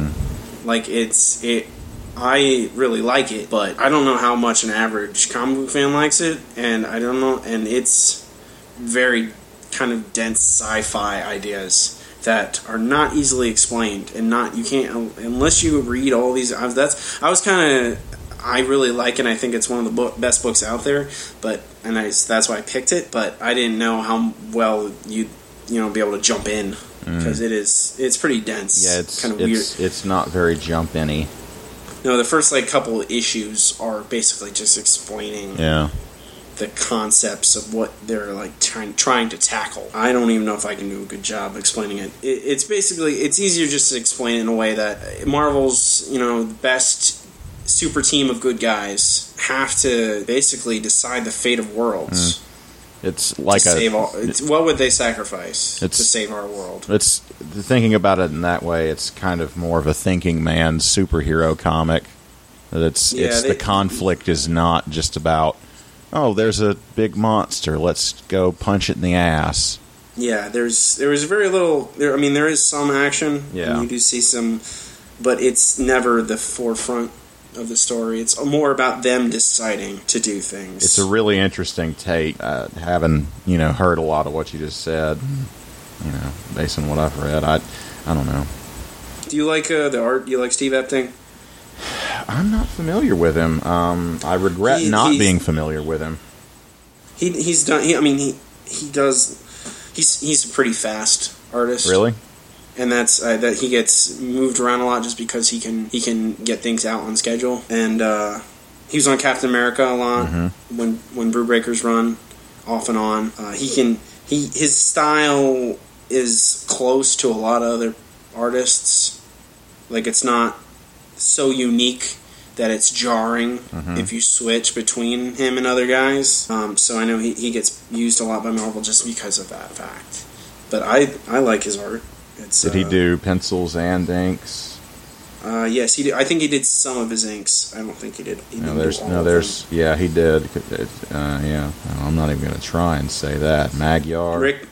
I really like it, but I don't know how much an average comic book fan likes it, and I don't know. And it's very kind of dense sci-fi ideas that are not easily explained, and you can't unless you read all these. I really like it. I think it's one of the best books out there. That's why I picked it. But I didn't know how well you'd be able to jump in because it's pretty dense. Yeah, it's kind of weird. It's not very jump in-y. No, the first couple of issues are basically just explaining. Yeah. The concepts of what they're trying to tackle. I don't even know if I can do a good job explaining it. It's easier just to explain it in a way that Marvel's best super team of good guys have to basically decide the fate of worlds. It's like what would they sacrifice to save our world? It's thinking about it in that way. It's kind of more of a thinking man's superhero comic. The conflict is not just about, oh, there's a big monster, let's go punch it in the ass. Yeah, there was very little. There is some action. Yeah, and you do see some, but it's never the forefront of the story. It's more about them deciding to do things. It's a really interesting take. Having heard a lot of what you just said, based on what I've read, I don't know. Do you like the art? Do you like Steve Epting? I'm not familiar with him. I regret not being familiar with him. He's a pretty fast artist. Really? And that's that he gets moved around a lot just because he can get things out on schedule. And he was on Captain America a lot when Brew Breakers run off and on. His style is close to a lot of other artists. It's not so unique that it's jarring if you switch between him and other guys. So I know he gets used a lot by Marvel just because of that fact. But I like his art. Did he do pencils and inks? Yes, he did. I think he did some of his inks. I don't think he did. He did. Yeah, he did. I'm not even going to try and say that. Magyar.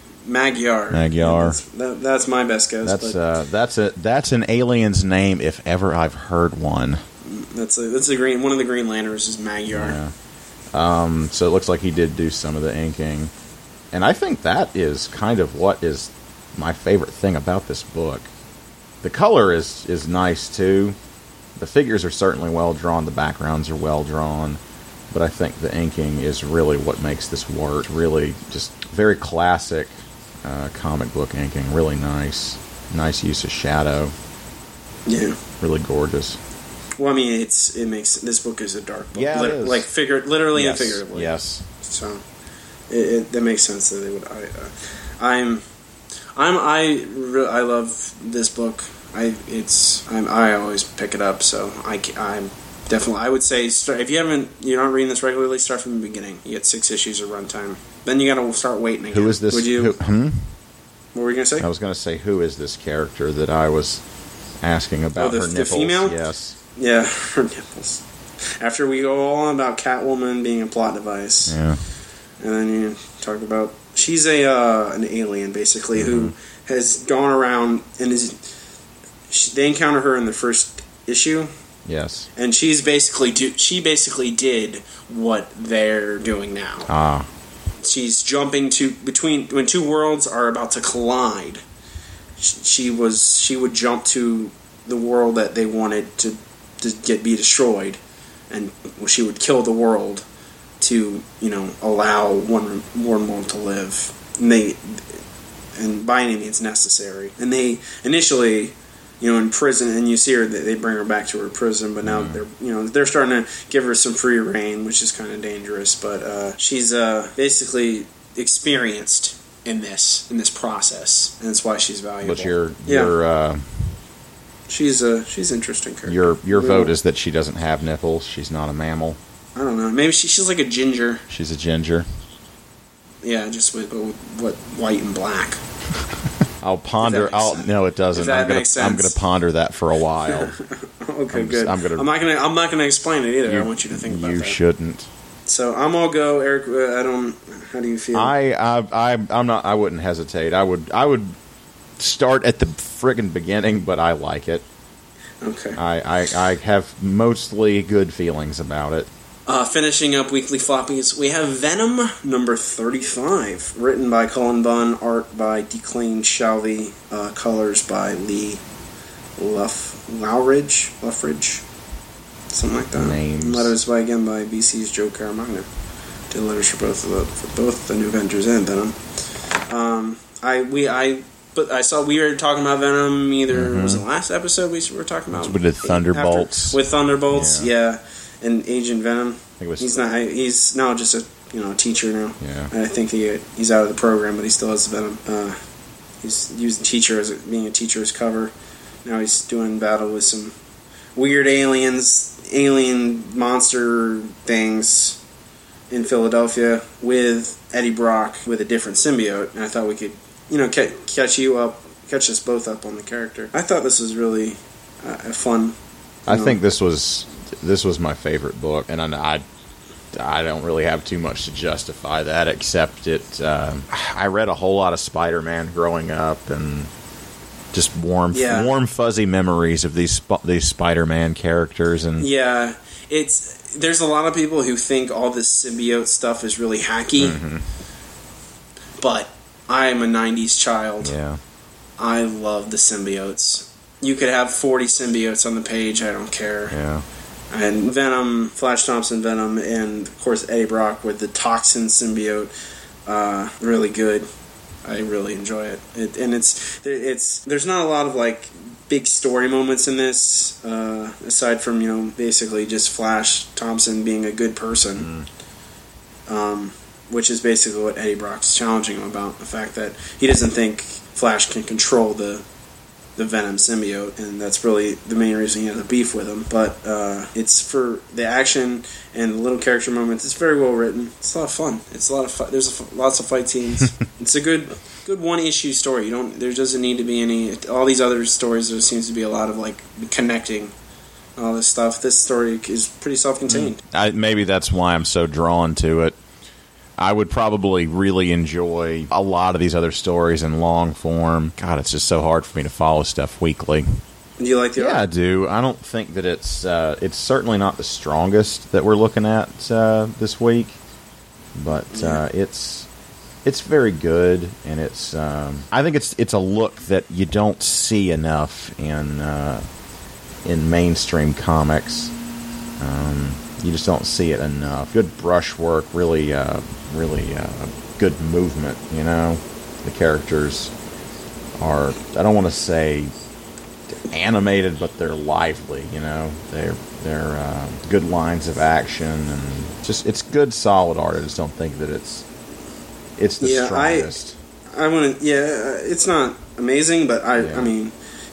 That's my best guess. That's an alien's name if ever I've heard one. That's one of the Green Lanterns is Magyar. Yeah. So it looks like he did do some of the inking, and I think that is kind of what is my favorite thing about this book. The color is nice too. The figures are certainly well drawn. The backgrounds are well drawn. But I think the inking is really what makes this work. Really just very classic comic book inking. Really nice. Nice use of shadow. Yeah. Really gorgeous. Well, it makes this book is a dark book. Yeah, it is. Literally and figuratively. Yes. So that makes sense that they would. I love this book. I always pick it up, so I'm definitely, I would say, if you're not reading this regularly, start from the beginning. You get 6 issues of runtime. Then you got to start waiting again. Who is this? Would you? What were you going to say? I was going to say, who is this character that I was asking about? Her nipples. The female? Yes. Yeah, her nipples. After we go all on about Catwoman being a plot device. Yeah. And then you talk about, she's an alien, basically, who has gone around and they encounter her in the first issue. Yes. And she basically did what they're doing now. Ah. She's jumping between when 2 worlds are about to collide. She would jump to the world that they wanted to be destroyed, and she would kill the world to allow one world to live. And by any means necessary. And they initially, in prison, and you see her, they bring her back to her prison, but now they're starting to give her some free reign, which is kind of dangerous. But she's basically experienced in this process, and that's why she's valuable. But she's interesting character. Your vote is that she doesn't have nipples. She's not a mammal. I don't know. Maybe she's like a ginger. She's a ginger. Yeah, just with white and black. I'll ponder. No, it doesn't. I'm going to ponder that for a while. Okay, good. I'm not gonna explain it either. I want you to think about that. You shouldn't. So I'm all go, Eric. How do you feel? I'm not. I wouldn't hesitate. I would start at the friggin' beginning, but I like it. Okay. I have mostly good feelings about it. Finishing up Weekly Floppies, we have Venom number 35, written by Cullen Bunn, art by Declan Shalvey, colors by Lee Luffridge, something like that. Names. Letters by BC's Joe Caramagna. Did letters for both the New Avengers and Venom. I saw we were talking about Venom. Was it the last episode we were talking about? We did Thunderbolts. With Thunderbolts, yeah. And Agent Venom. He's now just a teacher now. Yeah. And I think he's out of the program, but he still has Venom. He's using being a teacher as cover. Now he's doing battle with some weird alien monster things in Philadelphia with Eddie Brock with a different symbiote. And I thought we could, catch us both up on the character. I thought this was really fun. I think this was my favorite book, and I don't really have too much to justify that, except I read a whole lot of Spider-Man growing up, and just warm, fuzzy memories of these Spider-Man characters. And there's a lot of people who think all this symbiote stuff is really hacky, but I am a 90s child. Yeah, I love the symbiotes. You could have 40 symbiotes on the page, I don't care. Yeah. And Venom, Flash Thompson Venom, and of course Eddie Brock with the Toxin symbiote, really good. I really enjoy it. There's not a lot of big story moments in this, aside from basically just Flash Thompson being a good person, which is basically what Eddie Brock's challenging him about, the fact that he doesn't think Flash can control the Venom symbiote, and that's really the main reason he has a beef with him. But it's for the action and the little character moments. It's very well written. It's a lot of fun. It's a lot of fun. There's lots of fight scenes. It's a good one-issue story. There doesn't need to be any. All these other stories, there seems to be a lot of connecting all this stuff. This story is pretty self-contained. Maybe that's why I'm so drawn to it. I would probably really enjoy a lot of these other stories in long form. God, it's just so hard for me to follow stuff weekly. Do you like the art? Yeah, I do. I don't think that it's certainly not the strongest that we're looking at this week, but it's very good, and it's I think it's a look that you don't see enough in mainstream comics. You just don't see it enough. Good brushwork, really good movement. The characters are, I don't want to say animated, but they're lively. They're good lines of action, and just it's good, solid art. I just don't think that it's the strongest. It's not amazing, but I mean,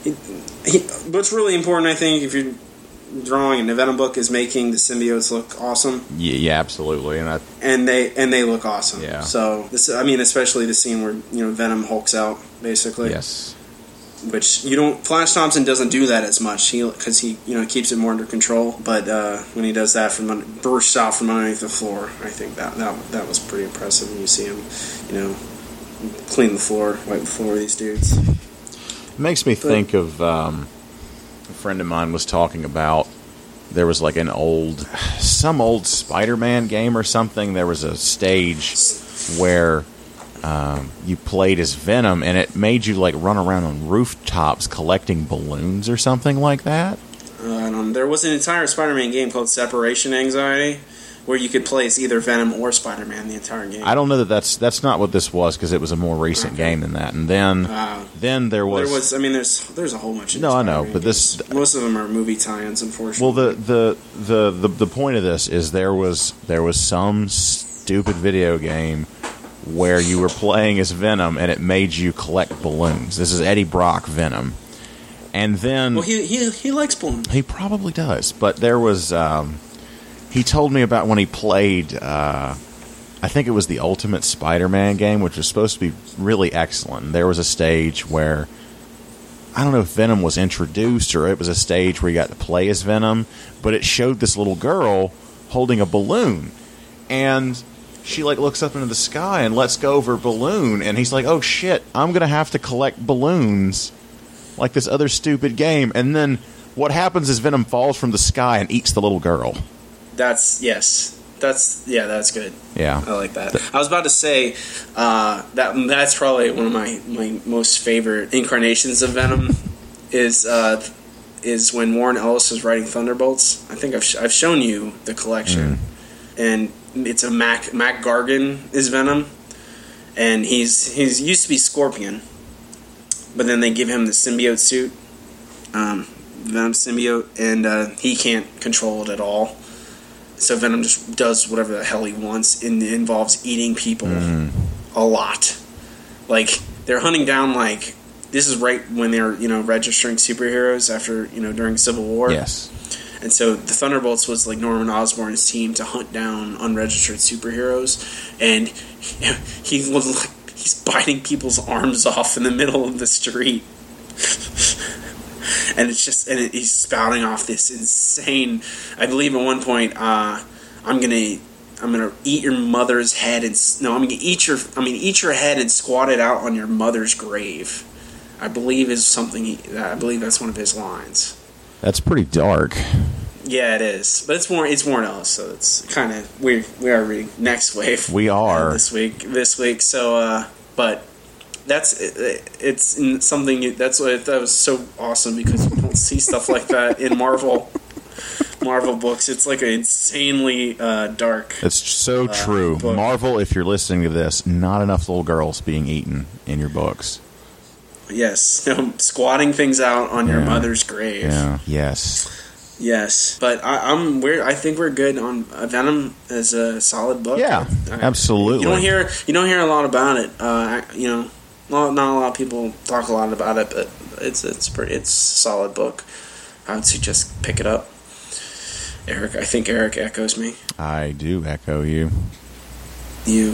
What's really important, I think, if you're drawing in a Venom book, is making the symbiotes look awesome. Yeah, absolutely, and they look awesome. Yeah. So this, I mean, especially the scene where Venom hulks out, basically. Yes. Which Flash Thompson doesn't do that as much, because he keeps it more under control. But when he does that bursts out from underneath the floor, I think that was pretty impressive when you see him, clean the floor, wipe the floor of these dudes. It makes me think of a friend of mine was talking about, there was like some old Spider-Man game or something. There was a stage where you played as Venom, and it made you like run around on rooftops collecting balloons or something like that. There was an entire Spider-Man game called Separation Anxiety, where you could play as either Venom or Spider-Man the entire game. I don't know that's not what this was, because it was a more recent game than that. And then there was. I mean, there's a whole bunch of. No, I know, but games. Most of them are movie tie-ins, unfortunately. Well, the point of this is there was some stupid video game where you were playing as Venom, and it made you collect balloons. This is Eddie Brock Venom. And then... Well, he likes balloons. He probably does. But there was... he told me about when he played... I think it was the Ultimate Spider-Man game, which was supposed to be really excellent. There was a stage where... I don't know if Venom was introduced, or it was a stage where you got to play as Venom, but it showed this little girl holding a balloon. And... she like looks up into the sky and lets go of her balloon, and he's like, "Oh shit, I'm gonna have to collect balloons like this other stupid game." And then what happens is Venom falls from the sky and eats the little girl. That's good. Yeah, I like that. I was about to say that's probably one of my most favorite incarnations of Venom is when Warren Ellis was writing Thunderbolts. I think I've shown you the collection, and it's a Mac Gargan is Venom, and he's used to be Scorpion, but then they give him the symbiote suit, Venom symbiote, and he can't control it at all. So Venom just does whatever the hell he wants, and it involves eating people a lot. Like, they're hunting down, like, this is right when they're registering superheroes after during Civil War. Yes. And so the Thunderbolts was like Norman Osborn's team to hunt down unregistered superheroes, and he's biting people's arms off in the middle of the street, and he's spouting off this insane. I believe at one point, I'm gonna eat your mother's head eat your head and squat it out on your mother's grave. I believe that's one of his lines. That's pretty dark. Yeah, it is, but it's Warren Ellis, so it's kind of we are reading Next Wave. We are this week. So, but it's something that was so awesome, because we don't see stuff like that in Marvel books. It's like an insanely dark. It's so true. Book. Marvel, if you're listening to this, not enough little girls being eaten in your books. Yes, squatting things out on your mother's grave. Yeah. Yes. But I think we're good on Venom as a solid book. Yeah, absolutely. You don't hear a lot about it. Not a lot of people talk a lot about it, but it's a solid book. I would suggest pick it up. Eric, I think Eric echoes me. I do echo you. You.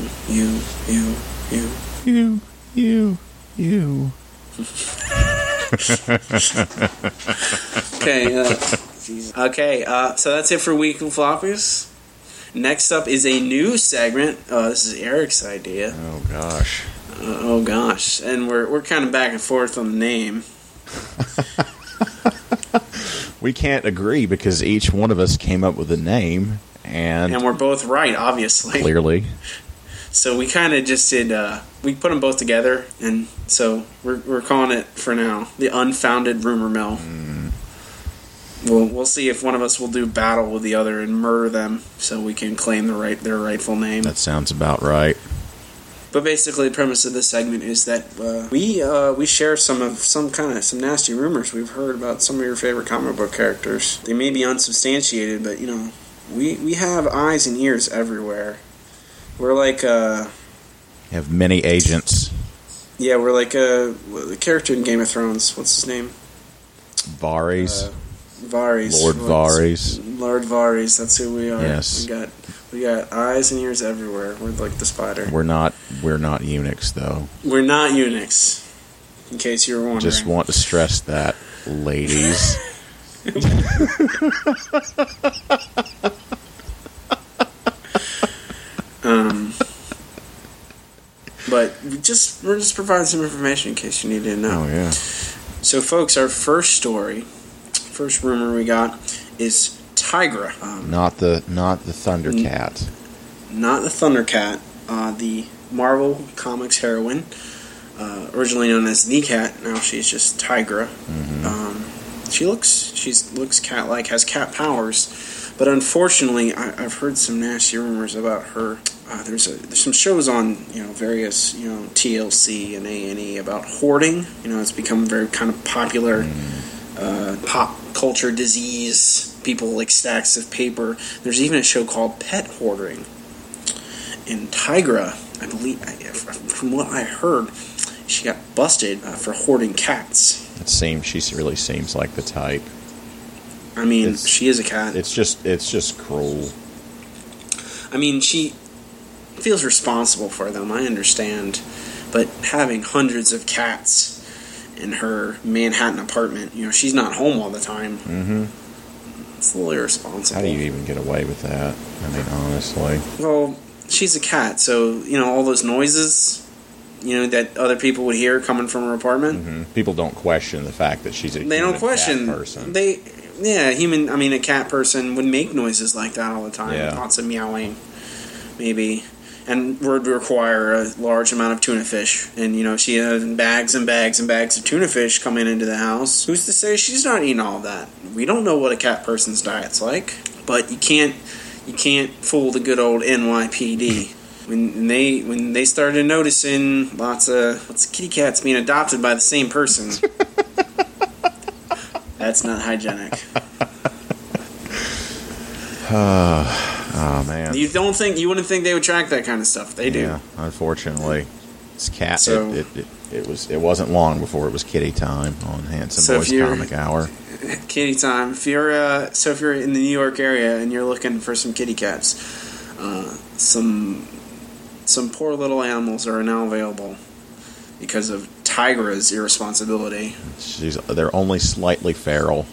Okay, so that's it for Weekly Floppies. Next up is a new segment. This is Eric's idea. Oh gosh. And we're kind of back and forth on the name. We can't agree because each one of us came up with a name, and we're both right, obviously. Clearly. So we kind of just did. We put them both together, and so we're calling it for now the Unfounded Rumor Mill. We'll see if one of us will do battle with the other and murder them, so we can claim their rightful name. That sounds about right. But basically, the premise of this segment is that we share some nasty rumors we've heard about some of your favorite comic book characters. They may be unsubstantiated, but we have eyes and ears everywhere. We're like you have many agents. Yeah, we're like the character in Game of Thrones. What's his name? Varys. Varys. Lord Varys. Lord Varys, that's who we are. Yes. We got eyes and ears everywhere. We're like the spider. We're not eunuchs, though. We're not eunuchs, in case you were wondering. Just want to stress that, ladies. But we're just providing some information in case you need to know. Oh, yeah. So, folks, our first rumor we got is Tigra. Not the Thundercat. Not the Thundercat. The Marvel Comics heroine, originally known as the Cat. Now she's just Tigra. Mm-hmm. She looks cat-like, has cat powers, but unfortunately, I've heard some nasty rumors about her. There's some shows on various TLC and A&E about hoarding. It's become very kind of popular pop culture disease. People like stacks of paper. There's even a show called Pet Hoarding. And Tigra, I believe, from what I heard, she got busted for hoarding cats. She really seems like the type. I mean, she is a cat. It's just cruel. I mean, she feels responsible for them, I understand. But having hundreds of cats in her Manhattan apartment, she's not home all the time. Mm-hmm. It's a little irresponsible. How do you even get away with that? I mean, honestly. Well, she's a cat, so, all those noises, that other people would hear coming from her apartment. Mm-hmm. People don't question the fact that she's a cat person. A cat person would make noises like that all the time. Yeah. Lots of meowing, maybe. And would require a large amount of tuna fish. And, she has bags and bags and bags of tuna fish coming into the house. Who's to say she's not eating all of that? We don't know what a cat person's diet's like. But you can't fool the good old NYPD. When they started noticing lots of kitty cats being adopted by the same person, that's not hygienic. Oh man! You wouldn't think they would track that kind of stuff? They do. Yeah, unfortunately, it's cat. So, it wasn't long before it was kitty time on Handsome Boys Comic Hour. Kitty time. If you're in the New York area and you're looking for some kitty cats, some poor little animals are now available because of Tigra's irresponsibility. They're only slightly feral.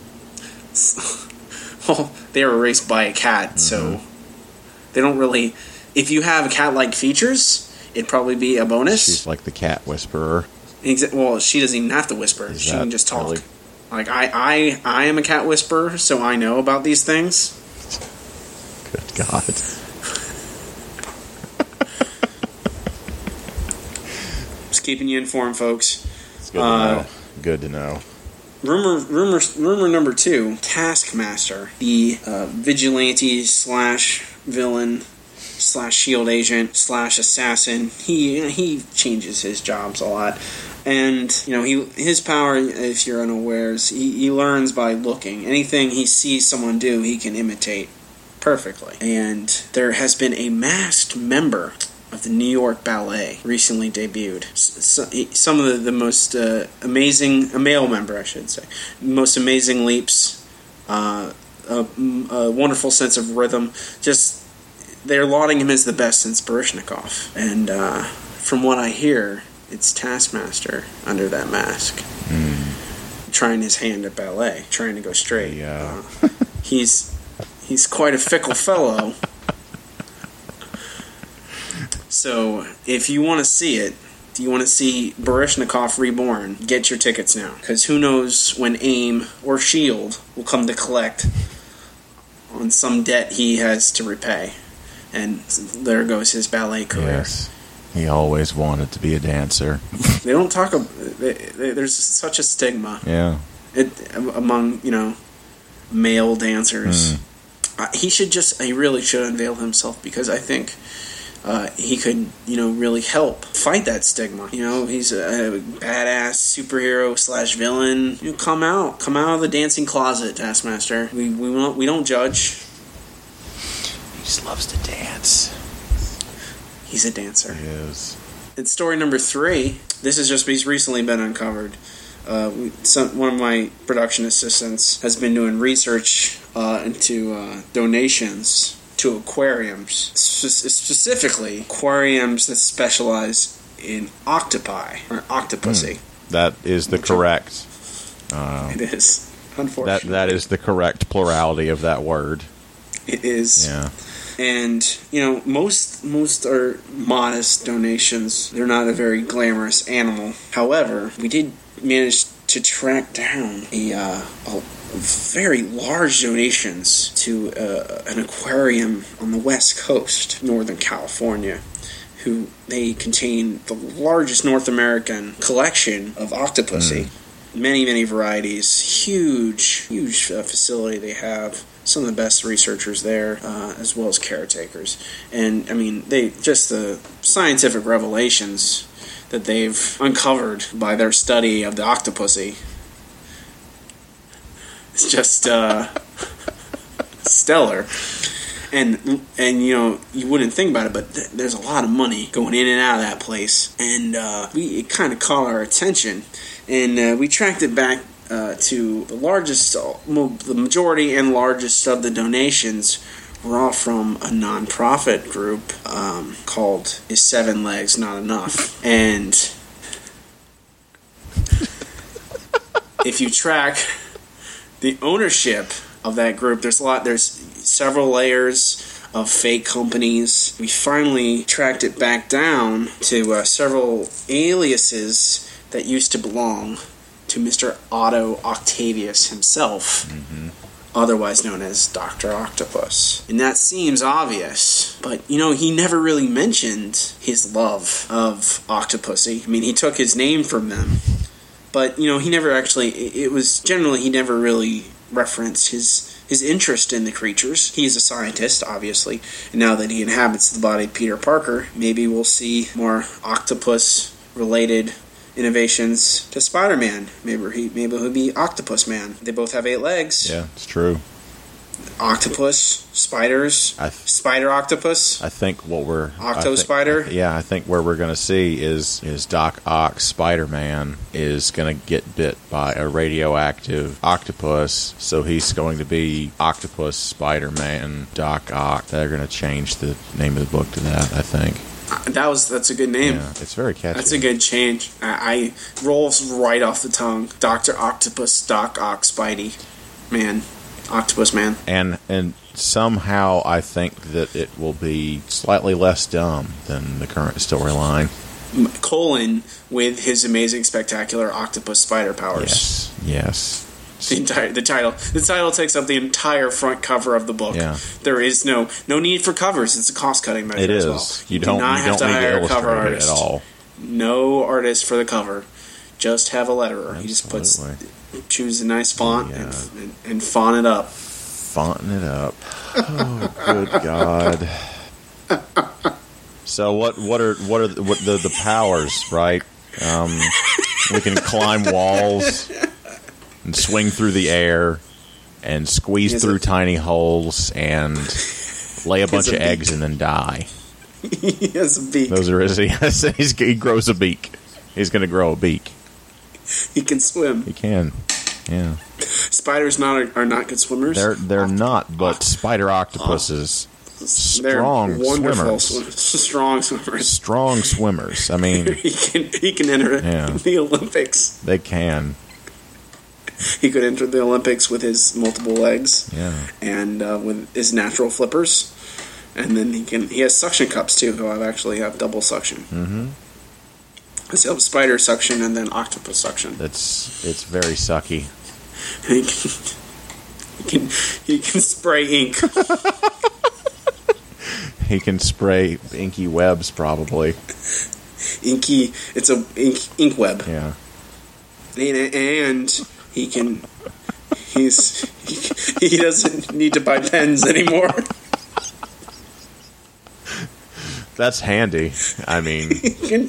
Well, they were raised by a cat, so they don't really. If you have cat-like features, it'd probably be a bonus. She's like the cat whisperer. Well, she doesn't even have to whisper. She can just talk. Really? Like I am a cat whisperer, so I know about these things. Good God. Just keeping you informed, folks. It's good to know. Good to know. Rumor number 2, Taskmaster, the vigilante / villain / shield agent / assassin. He changes his jobs a lot, and his power, if you're unaware, is he learns by looking. Anything he sees someone do, he can imitate perfectly. And there has been a masked member of the New York Ballet recently debuted. Some of the most amazing, a male member, I should say, most amazing leaps, a wonderful sense of rhythm. Just, they're lauding him as the best since Baryshnikov. And from what I hear, it's Taskmaster under that mask, trying his hand at ballet, trying to go straight. Yeah. He's quite a fickle fellow. So, if you want to see it, if you want to see Baryshnikov reborn, get your tickets now. Because who knows when AIM or S.H.I.E.L.D. will come to collect on some debt he has to repay. And there goes his ballet career. Yes. He always wanted to be a dancer. They don't talk about... There's such a stigma. Yeah. Among, male dancers. He really should unveil himself, because I think... he could, really help fight that stigma. He's a badass superhero / villain. Come out of the dancing closet, Taskmaster. We don't judge. He just loves to dance. He's a dancer. He is. And story number 3. This has just recently been uncovered. One of my production assistants has been doing research into donations to aquariums, specifically aquariums that specialize in octopi or octopussy. That is the correct. It is, unfortunately. That is the correct plurality of that word. It is. Yeah. And, most are modest donations. They're not a very glamorous animal. However, we did manage to track down a very large donations to an aquarium on the West Coast, Northern California, who they contain the largest North American collection of octopussy. Many, many varieties. Huge facility they have. Some of the best researchers there, as well as caretakers. And, the scientific revelations that they've uncovered by their study of the octopussy, it's just stellar. And you wouldn't think about it, but there's a lot of money going in and out of that place. And it kind of caught our attention. And we tracked it back to the largest, the majority and largest of the donations were all from a non-profit group called Is 7 Legs Not Enough? And if you track the ownership of that group, there's several layers of fake companies. We finally tracked it back down to several aliases that used to belong to Mr. Otto Octavius himself, otherwise known as Dr. Octopus. And that seems obvious, but, he never really mentioned his love of Octopussy. He took his name from them, but, he never actually, he never really referenced his interest in the creatures. He is a scientist, obviously, and now that he inhabits the body of Peter Parker, maybe we'll see more octopus-related innovations to Spider-Man. Maybe he'll be Octopus Man. They both have 8 legs. Yeah, it's true. Octopus, spiders, spider octopus. I think what we're Octo-Spider. I think where we're going to see is Doc Ock Spider-Man is going to get bit by a radioactive octopus, so he's going to be Octopus Spider-Man Doc Ock. They're going to change the name of the book to that, I think. That's a good name. Yeah, it's very catchy. That's a good change. I rolls right off the tongue. Dr. Octopus, Doc Ock, Spidey, Man, Octopus Man. And somehow I think that it will be slightly less dumb than the current storyline. With his amazing, spectacular octopus spider powers. Yes. The title takes up the entire front cover of the book. Yeah. There is no need for covers. It's a cost-cutting measure. It is. As well. You don't have to hire a cover artist at all. No artist for the cover. Just have a letterer. Absolutely. He just choose a nice font and font it up. Fonting it up. Oh, good God. So what are the powers, right? We can climb walls and swing through the air and squeeze through tiny holes and lay a bunch of eggs and then die. He has a beak. Those are he grows a beak. He's going to grow a beak. He can swim. He can. Yeah. Spiders are not good swimmers. They're not, but spider octopuses strong swimmers. Strong swimmers. Strong swimmers. he can enter the Olympics. They can. He could enter the Olympics with his multiple legs, and with his natural flippers, and then he has suction cups too. Who actually have double suction. Mm-hmm. So spider suction and then octopus suction. It's very sucky. He can spray ink. He can spray inky webs, probably. It's a ink web. Yeah. And he doesn't need to buy pens anymore. That's handy. He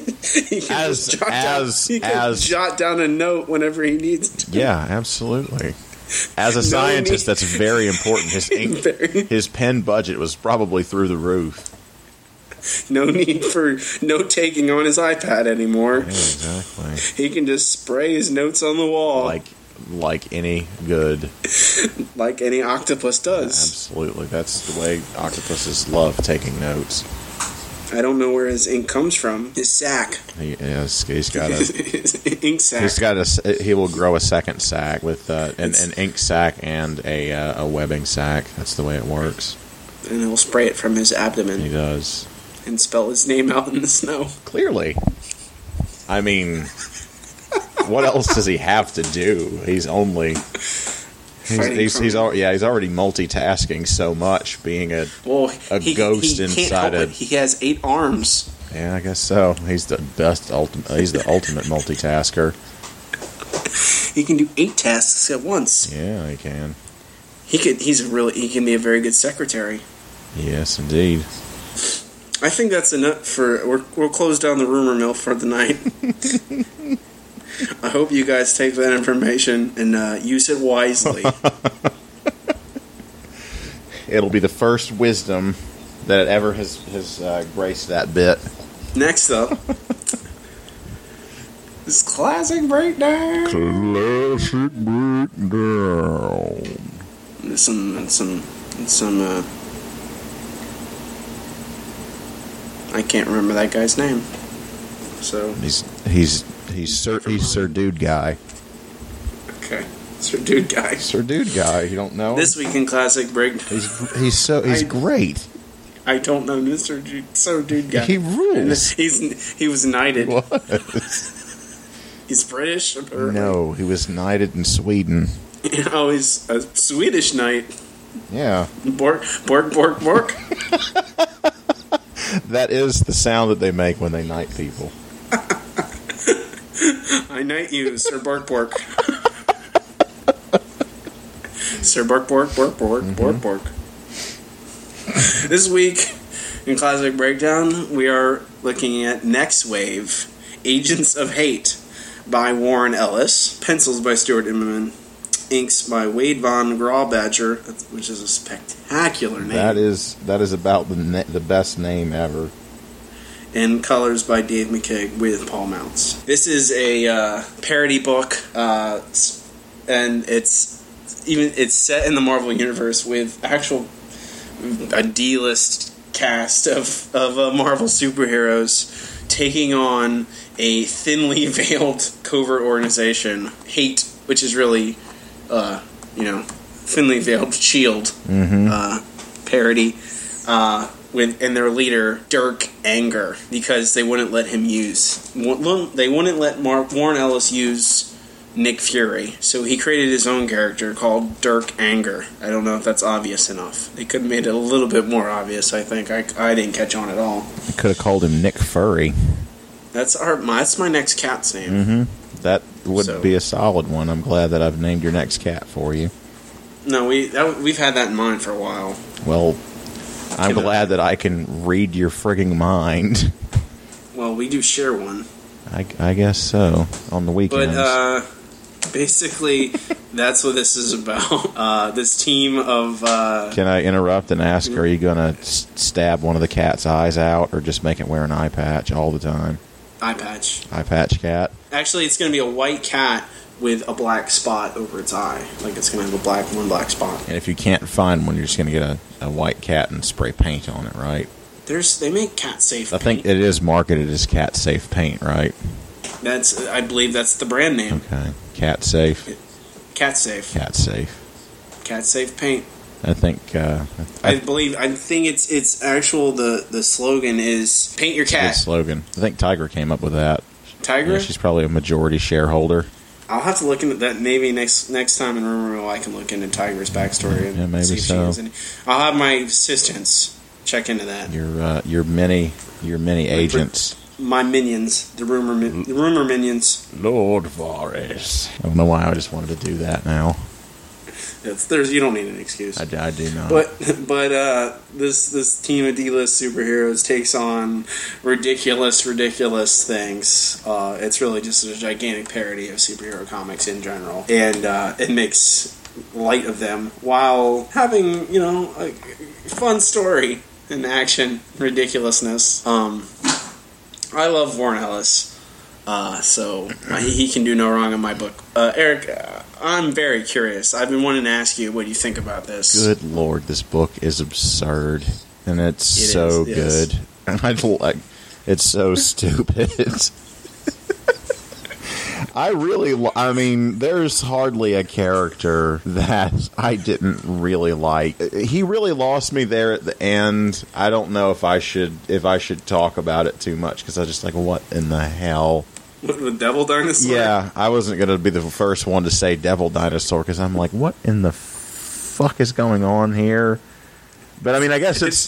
can jot down a note whenever he needs to. Yeah, absolutely. As a scientist, that's very important. His pen budget was probably through the roof. No need for note-taking on his iPad anymore. Yeah, exactly. He can just spray his notes on the wall. Like any good... Like any octopus does. Absolutely. That's the way octopuses love taking notes. I don't know where his ink comes from. His sack. He's got a... His ink sack. He will grow a second sack with an ink sack and a webbing sack. That's the way it works. And he'll spray it from his abdomen. He does. And spell his name out in the snow. Clearly. I mean, what else does he have to do? He's already multitasking so much, being a ghost inside a... He has 8 arms. Yeah, I guess so. He's the ultimate multitasker. He can do 8 tasks at once. Yeah, he can. He can be a very good secretary. Yes, indeed. I think that's enough for... We'll close down the rumor mill for the night. I hope you guys take that information and use it wisely. It'll be the first wisdom that it ever has graced that bit. Next up, this classic breakdown. Classic breakdown. Some. I can't remember that guy's name. So he's Sir Dude Guy. Okay, Sir Dude Guy. Sir Dude Guy. You don't know? This week in classic breakdown. He's great. I don't know Mr. Dude Guy. He rules. He was knighted. What? He's British? Apparently. No, he was knighted in Sweden. Oh, he's a Swedish knight. Yeah. Bork, bork, bork, bork. That is the sound that they make when they knight people. I knight you, Sir Bork Bork. Sir Bork Bork, Bork Bork, Bork Bork. This week in Classic Breakdown, we are looking at Next Wave, Agents of Hate by Warren Ellis, pencils by Stuart Immonen, inks by Wade Von Grawbadger, which is a spectacular name. That is about the best name ever. And colors by Dave McKeag with Paul Mounts. This is a parody book, and it's set in the Marvel Universe with a D-list cast of Marvel superheroes taking on a thinly veiled covert organization, Hate, which is really, thinly veiled S.H.I.E.L.D. Parody, and their leader, Dirk Anger, because they wouldn't let him Warren Ellis use Nick Fury, so he created his own character called Dirk Anger. I don't know if that's obvious enough. They could have made it a little bit more obvious, I think. I didn't catch on at all. You could have called him Nick Furry. That's my next cat's name. Mm-hmm. That would be a solid one. I'm glad that I've named your next cat for you. No, we've had that in mind for a while. Well, I'm glad that I can read your frigging mind. Well, we do share one. I guess so, on the weekends. But, basically, that's what this is about. This team of... Can I interrupt and ask, are you going to stab one of the cat's eyes out, or just make it wear an eye patch all the time? Eye patch. Eye patch cat? Actually, it's going to be a white cat with a black spot over its eye. Like, it's going to have one black spot. And if you can't find one, you're just going to get a white cat and spray paint on it, right? They make cat-safe paint. I think it is marketed as cat-safe paint, right? I believe that's the brand name. Okay. Cat-safe. Cat-safe. Cat-safe. Cat-safe paint. I think... I think it's actual... The slogan is, paint your cat. Good slogan. I think Tiger came up with that. Tiger? Yeah, she's probably a majority shareholder. I'll have to look into that. Maybe next time in Rumor Mill I can look into Tiger's backstory and maybe see if she has any. I'll have my assistants check into that. Your many agents. My minions, the rumor minions. Lord Varys. I don't know why I just wanted to do that now. You don't need an excuse. I do not. But this team of D-list superheroes takes on ridiculous things. It's really just a gigantic parody of superhero comics in general, and it makes light of them while having a fun story. and action ridiculousness. I love Warren Ellis. So he can do no wrong in my book. Eric, I'm very curious. I've been wanting to ask you what you think about this. Good Lord, this book is absurd, and it's so good. And it's so stupid. I mean, there's hardly a character that I didn't really like. He really lost me there at the end. I don't know if I should talk about it too much, because I was just like, what in the hell? The Devil Dinosaur? Yeah, I wasn't going to be the first one to say Devil Dinosaur, because I'm like, what in the fuck is going on here? But I mean, I guess it's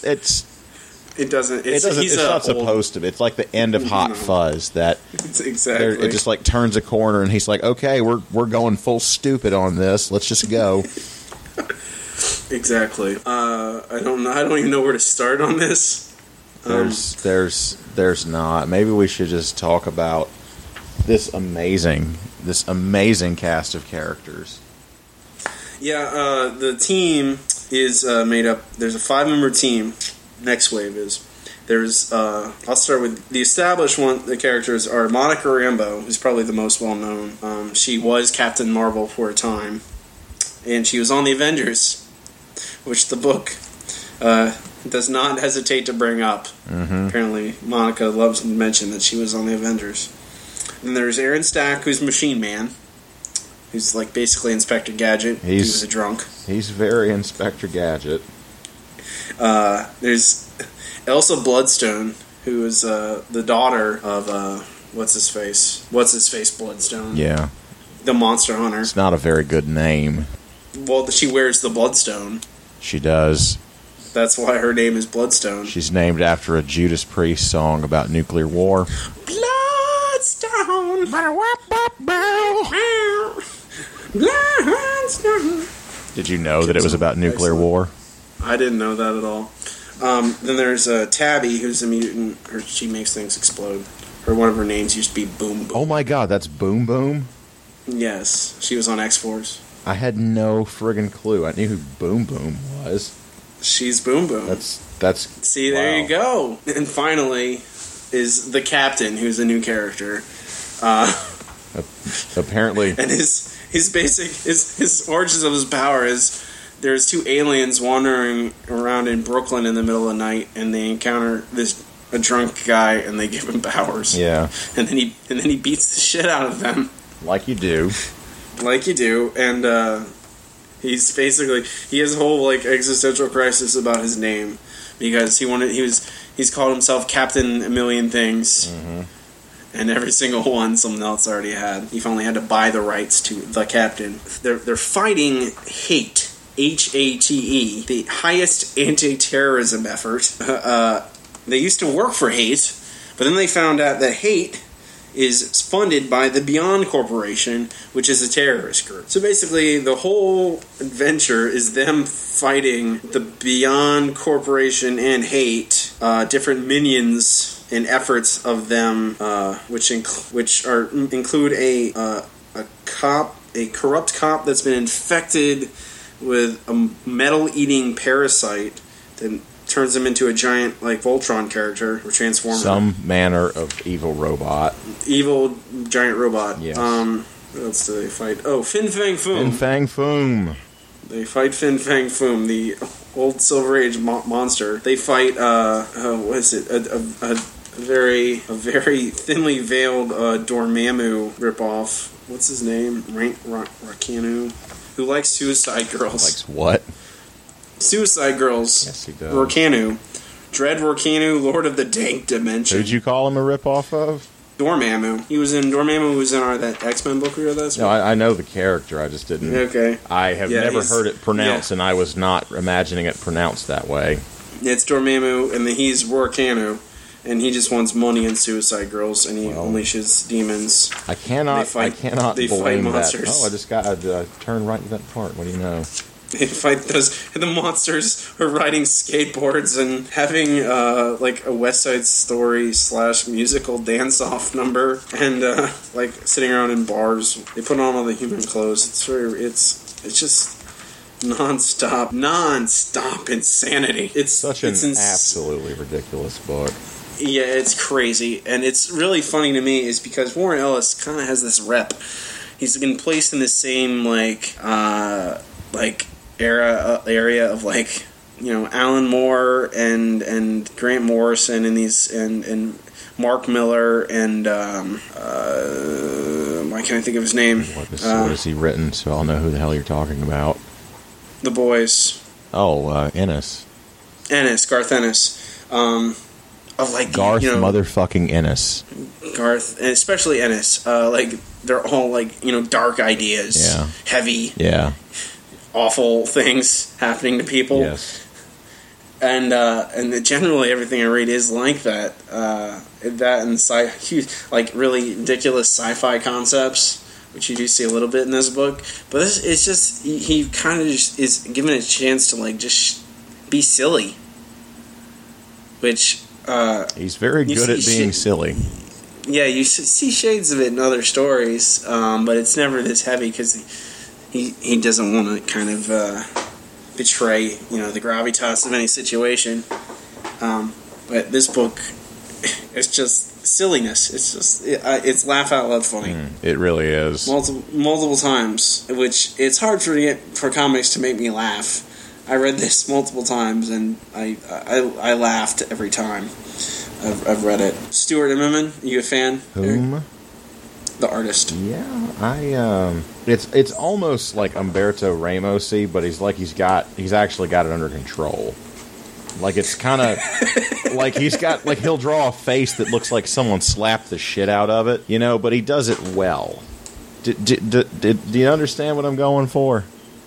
not supposed to be. It's like the end of Hot Fuzz, that exactly. It just like turns a corner, and he's like, okay, we're going full stupid on this. Let's just go. Exactly. I don't even know where to start on this. There's not. Maybe we should just talk about this amazing cast of characters. Yeah, the team is made up. There's a 5-member team. Next wave is there's. I'll start with the established one. The characters are Monica Rambeau, who's probably the most well known. She was Captain Marvel for a time, and she was on the Avengers, which the book does not hesitate to bring up. Mm-hmm. Apparently, Monica loves to mention that she was on the Avengers. And there's Aaron Stack, who's Machine Man, who's like basically Inspector Gadget. He was a drunk. He's very Inspector Gadget. There's Elsa Bloodstone, who is the daughter of what's his face Bloodstone. Yeah, the Monster Hunter. It's not a very good name. Well, she wears the Bloodstone. She does. That's why her name is Bloodstone. She's named after a Judas Priest song about nuclear war. Bloodstone. Bloodstone. Did you know that it was about nuclear war? I didn't know that at all. Then there's Tabby, who's a mutant. She makes things explode. One of her names used to be Boom Boom. Oh my god, that's Boom Boom? Yes, she was on X-Force. I had no friggin' clue. I knew who Boom Boom was. She's Boom Boom. That's. See, there you go. And finally is the Captain, who's a new character. Apparently, and his origins of his power is. There's 2 aliens wandering around in Brooklyn in the middle of the night, and they encounter a drunk guy, and they give him powers. Yeah, and then he beats the shit out of them, like you do, and he has a whole like existential crisis about his name, because he's called himself Captain a Million Things. Mm-hmm. And every single one someone else already had. He finally had to buy the rights to the Captain. They're fighting Hate. HATE, the highest anti-terrorism effort. They used to work for Hate, but then they found out that Hate is funded by the Beyond Corporation, which is a terrorist group. So basically, the whole adventure is them fighting the Beyond Corporation and Hate, different minions and efforts of them, which include a corrupt cop that's been infected with a metal-eating parasite that turns him into a giant, like, Voltron character or Transformer. Some manner of evil robot. Evil giant robot. Yes. What else do they fight? Oh, Fin Fang Foom. Fin Fang Foom. They fight Fin Fang Foom, the old Silver Age monster. They fight, what is it? A very thinly veiled Dormammu ripoff. What's his name? Rakanu. Who likes Suicide Girls. Likes what? Suicide Girls. Yes, he does. Rorkanu. Dread Rorkanu, Lord of the Dank Dimension. Who'd you call him a ripoff of? Dormammu. Dormammu was in that X-Men book we read last week. No, I know the character, I just didn't. Okay. I have never heard it pronounced, and I was not imagining it pronounced that way. It's Dormammu, and he's Rorkanu. And he just wants money and Suicide Girls, and he unleashes demons. I cannot blame that. Oh, I just got to turn right to that part. What do you know? They fight the monsters are riding skateboards and having like a West Side Story / musical dance-off number, and like sitting around in bars. They put on all the human clothes. It's non-stop insanity. It's absolutely ridiculous book. Yeah, it's crazy, and it's really funny to me is because Warren Ellis kind of has this rep. He's been placed in the same area of Alan Moore and Grant Morrison and these and Mark Miller and why can't I think of his name? What has he written? So I'll know who the hell you're talking about. The Boys. Oh, Ennis. Garth Ennis. Garth motherfucking Ennis. Garth, and especially Ennis. They're all dark ideas. Yeah. Heavy. Yeah. Awful things happening to people. Yes. And generally everything I read is like that. That and really ridiculous sci-fi concepts, which you do see a little bit in this book. But it's just he kind of just is given a chance to just be silly, which he's very good at being silly. Yeah, you see shades of it in other stories, but it's never this heavy because he doesn't want to kind of betray the gravitas of any situation. But this book, it's just silliness. It's laugh out loud funny. It really is. Multiple times, which it's hard for comics to make me laugh. I read this multiple times and I laughed every time I've read it. Stuart Immonen, you a fan? Whom? The artist. Yeah, it's almost like Humberto Ramos-y, but he's actually got it under control. Like it's kind of like he'll draw a face that looks like someone slapped the shit out of it, but he does it well. Do you understand what I'm going for?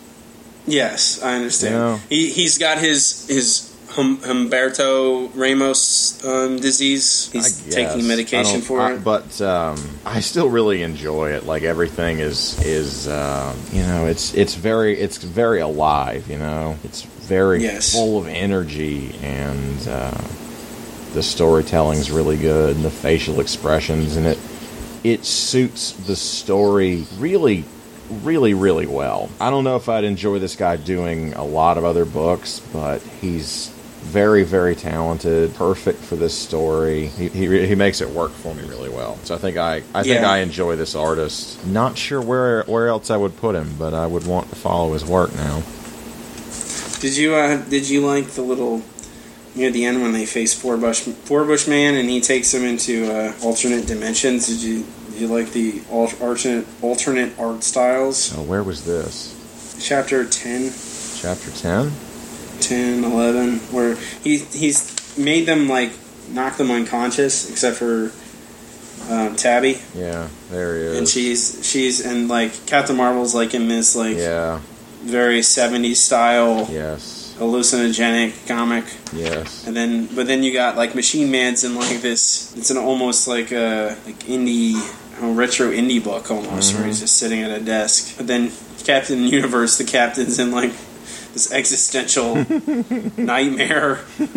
Yes, I understand. He's got his Humberto Ramos disease. He's taking medication for it. But I still really enjoy it. Like everything is it's very alive. It's very full of energy, and the storytelling's really good, and the facial expressions, and it suits the story really, really, really well. I don't know if I'd enjoy this guy doing a lot of other books, but he's very, very talented, perfect for this story. He makes it work for me really well. So I think I enjoy this artist. Not sure where else I would put him, but I would want to follow his work now. Did you like the little near the end when they face Forbush Man and he takes them into alternate dimensions? Did you like the alternate art styles? Oh, where was this? Chapter 10. Chapter 10? 10, 11, where he's made them knock them unconscious, except for Tabby. Yeah, there he is. And she's and Captain Marvel's in this very 70s style. Yes. Hallucinogenic comic. Yes. And then you got Machine Man's in this. It's an almost indie, retro indie book almost, where he's just sitting at a desk. But then Captain Universe, the captain's in this existential nightmare.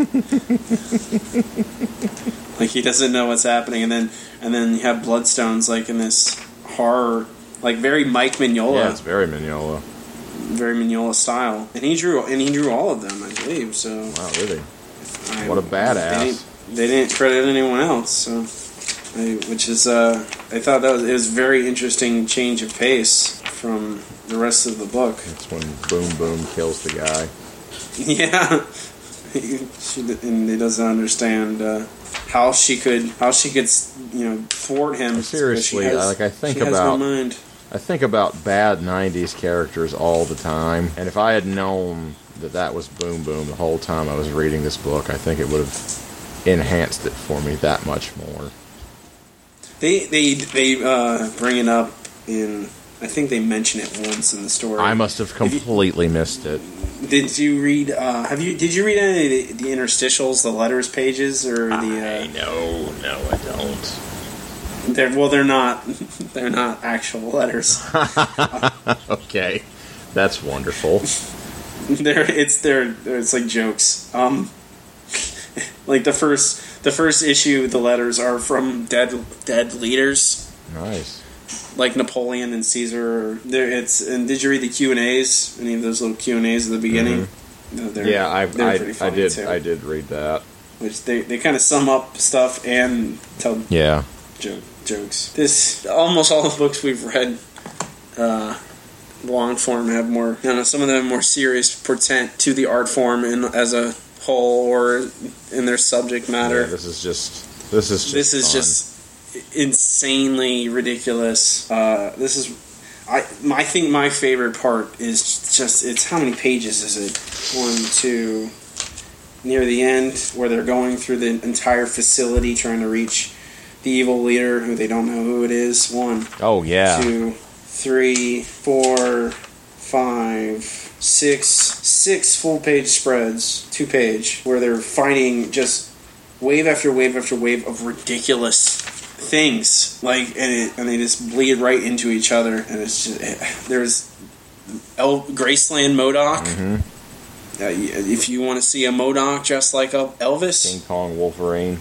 He doesn't know what's happening, and then you have Bloodstones in this horror, very Mike Mignola. Yeah, it's very Mignola. Very Mignola style, and he drew all of them, I believe. So wow, really? What a badass! They didn't credit anyone else, so I thought it was very interesting change of pace from the rest of the book. That's when Boom Boom kills the guy. Yeah, and he doesn't understand how she could thwart him. Seriously, I think about bad 90s characters all the time, and if I had known that was Boom Boom the whole time I was reading this book, I think it would have enhanced it for me that much more. They bring it up in. I think they mention it once in the story. I must have completely missed it. Did you read? Did you read any of the interstitials, the letters pages, or the? No, I don't. They're not. They're not actual letters. Okay, that's wonderful. It's like jokes. The first issue, the letters are from dead leaders. Nice. like Napoleon and Caesar. And did you read the Q&As? Any of those little Q&As at the beginning? Mm-hmm. No, I did. Too. I did read that. Which they kind of sum up stuff and tell jokes. This almost all the books we've read, long form have more. Some of them have more serious portent to the art form and as a whole or in their subject matter. Yeah, this is just insanely ridiculous. I think my favorite part is just it's how many pages is it? 1, 2. Near the end, where they're going through the entire facility trying to reach the evil leader, who they don't know who it is. 1. Oh yeah. 2, 3, 4, 5, 6 full-page spreads, 2-page, where they're fighting just wave after wave after wave of ridiculous things, and they just bleed right into each other, and it's just there's Graceland MODOK. Mm-hmm. If you want to see a MODOK just like a Elvis, King Kong Wolverine.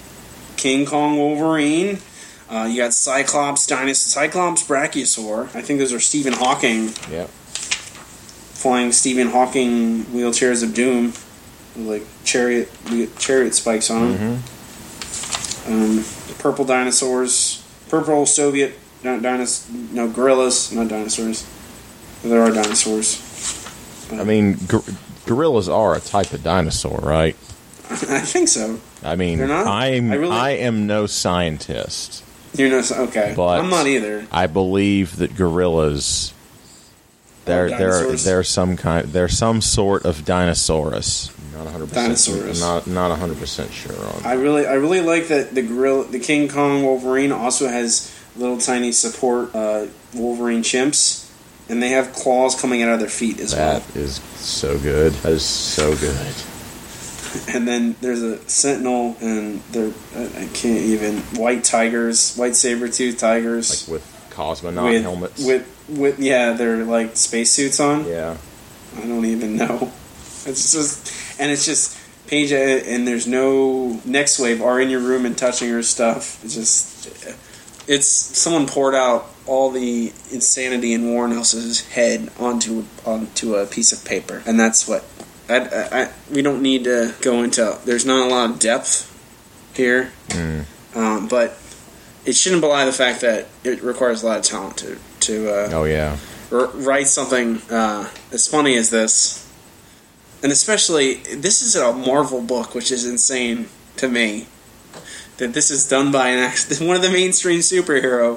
You got Cyclops Brachiosaur. I think those are Stephen Hawking. Yep. Flying Stephen Hawking wheelchairs of doom, with like chariot spikes on them. Mm-hmm. Purple dinosaurs, purple Soviet gorillas, not dinosaurs. There are dinosaurs. I mean, gorillas are a type of dinosaur, right? I think so. I mean, they're not? I am no scientist. You're no okay, but I'm not either. I believe that gorillas. They're some sort of dinosaurus. Not 100%. Dinosaurus. Not 100% sure on. I really like that the King Kong Wolverine also has little tiny support Wolverine chimps, and they have claws coming out of their feet as well. That is so good. That is so good. And then there's a sentinel, and I can't even white saber-toothed tigers, like with cosmonaut helmets. They're like spacesuits on. Yeah, I don't even know. It's just Paige, and there's no next wave are in your room and touching her stuff. It's someone poured out all the insanity in Warren Ellis's head onto a piece of paper, and that's what. We don't need to go into. There's not a lot of depth here, but it shouldn't belie the fact that it requires a lot of talent to write something as funny as this, and especially this is a Marvel book, which is insane to me. That this is done by one of the mainstream superhero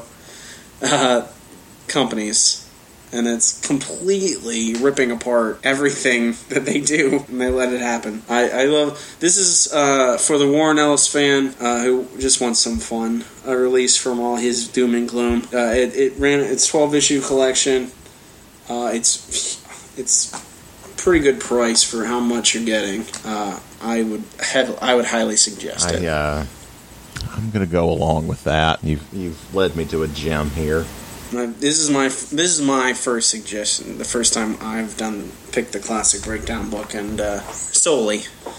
companies. And it's completely ripping apart everything that they do, and they let it happen. I love this is for the Warren Ellis fan who just wants some fun. A release from all his doom and gloom. It ran its 12-issue collection. It's pretty good price for how much you're getting. I would highly suggest it. I'm gonna go along with that. You've led me to a gem here. This is my first suggestion. The first time I've picked the classic breakdown book, and solely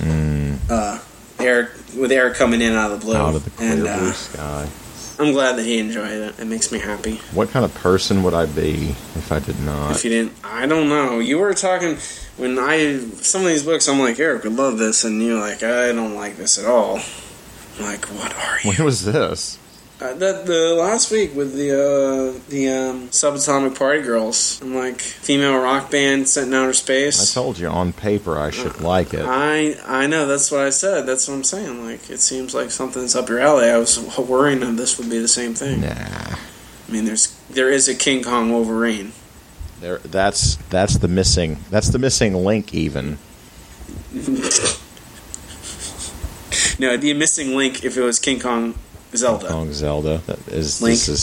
Eric coming in out of the blue, out of the clear blue sky. I'm glad that he enjoyed it. It makes me happy. What kind of person would I be if I did not? If you didn't, I don't know. You were talking some of these books. I'm like, Eric would love this, and you're like, I don't like this at all. I'm like, what are you? When was this? The last week with the Subatomic Party Girls. I'm like, female rock band set in outer space. I told you on paper I should like it. I know, that's what I said. That's what I'm saying. Like, it seems like something that's up your alley. I was worrying that this would be the same thing. Nah. I mean, there is a King Kong Wolverine. That's the missing link even. No, it'd be a missing link if it was King Kong Zelda. King Kong Zelda. Where's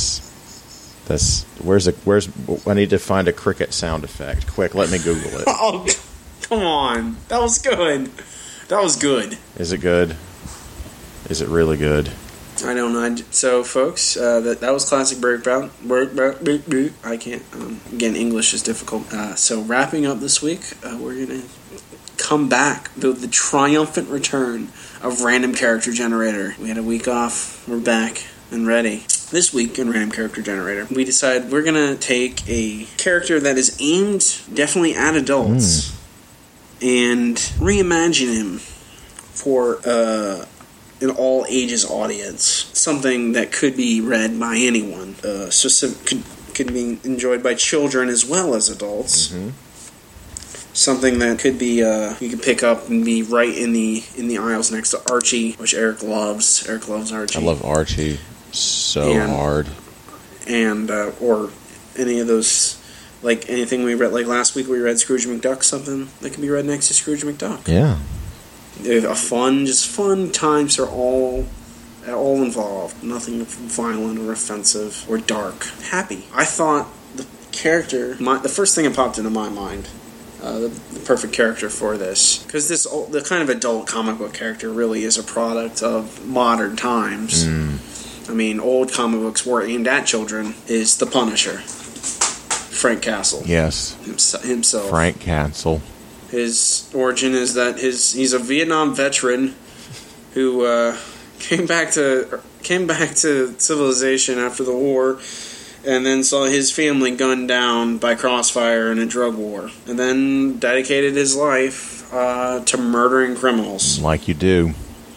I need to find a cricket sound effect. Quick, let me Google it. Oh, come on. That was good. Is it good? Is it really good? I don't know. So, folks, that was Classic Breakdown. I can't. Again, English is difficult. So, wrapping up this week, we're going to come back. The triumphant return of Random Character Generator. We had a week off. We're back and ready. This week in Random Character Generator, we decided we're going to take a character that is aimed definitely at adults and reimagine him for an all ages audience. Something that could be read by anyone. Could be enjoyed by children as well as adults. Something that could be you can pick up and be right in the aisles next to Archie, which Eric loves. Eric loves Archie. I love Archie so hard. And or any of those, like anything we read, like last week we read Scrooge McDuck, something that can be read next to Scrooge McDuck. Yeah. Just fun times are all involved. Nothing violent or offensive or dark. Happy. I thought the character, the first thing that popped into my mind, the perfect character for this, because the kind of adult comic book character really is a product of modern times. I mean, old comic books were aimed at children. Is the Punisher, Frank Castle? Yes, himself. Frank Castle. His origin is that he's a Vietnam veteran who came back to civilization after the war, and then saw his family gunned down by crossfire in a drug war, and then dedicated his life to murdering criminals. Like you do.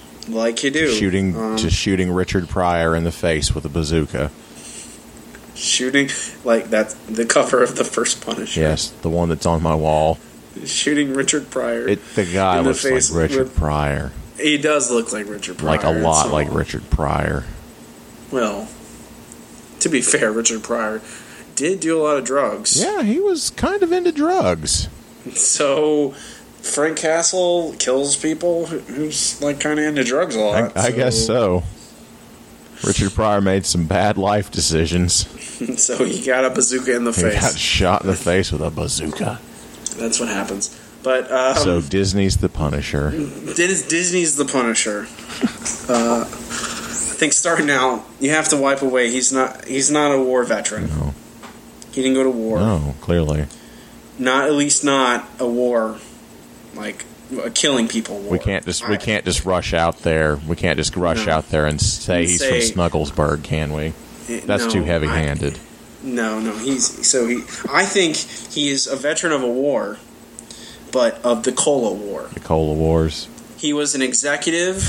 Shooting Richard Pryor in the face with a bazooka. Shooting, like that's the cover of the first Punisher. Yes, the one that's on my wall. Shooting Richard Pryor. The guy looks like Richard Pryor. He does look like Richard Pryor. Like a lot like Richard Pryor. Well, to be fair, Richard Pryor did do a lot of drugs. Yeah, he was kind of into drugs. So Frank Castle kills people who's like kind of into drugs a lot. I guess so. Richard Pryor made some bad life decisions. So he got a bazooka in the face. He got shot in the face with a bazooka. That's what happens. But so Disney's the Punisher. Disney's the Punisher. I think starting out, you have to wipe away. He's not a war veteran. No. He didn't go to war. No, clearly. At least not a war, like a killing people war. We can't just rush out there. We can't just rush out there and say he's from Snugglesburg, can we? That's too heavy-handed. No. I think he is a veteran of a war, but of the Cola War. The Cola Wars. He was an executive.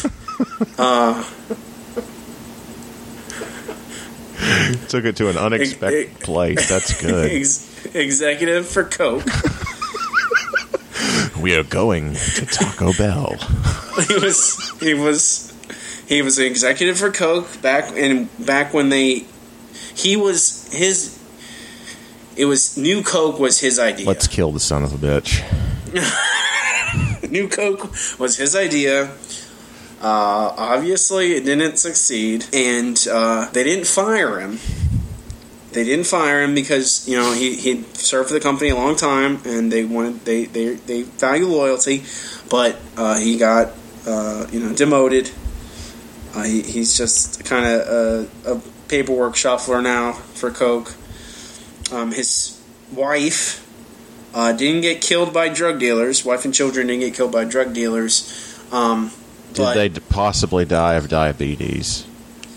Took it to an unexpected place. That's good. Executive for Coke. We are going to Taco Bell. He was an executive for Coke back when New Coke was his idea. Let's kill the son of a bitch. New Coke was his idea. Obviously, it didn't succeed, and they didn't fire him. They didn't fire him because he served for the company a long time, and they value loyalty. But he got demoted. He's just kind of a paperwork shuffler now for Coke. His wife didn't get killed by drug dealers. Wife and children didn't get killed by drug dealers. Did they possibly die of diabetes?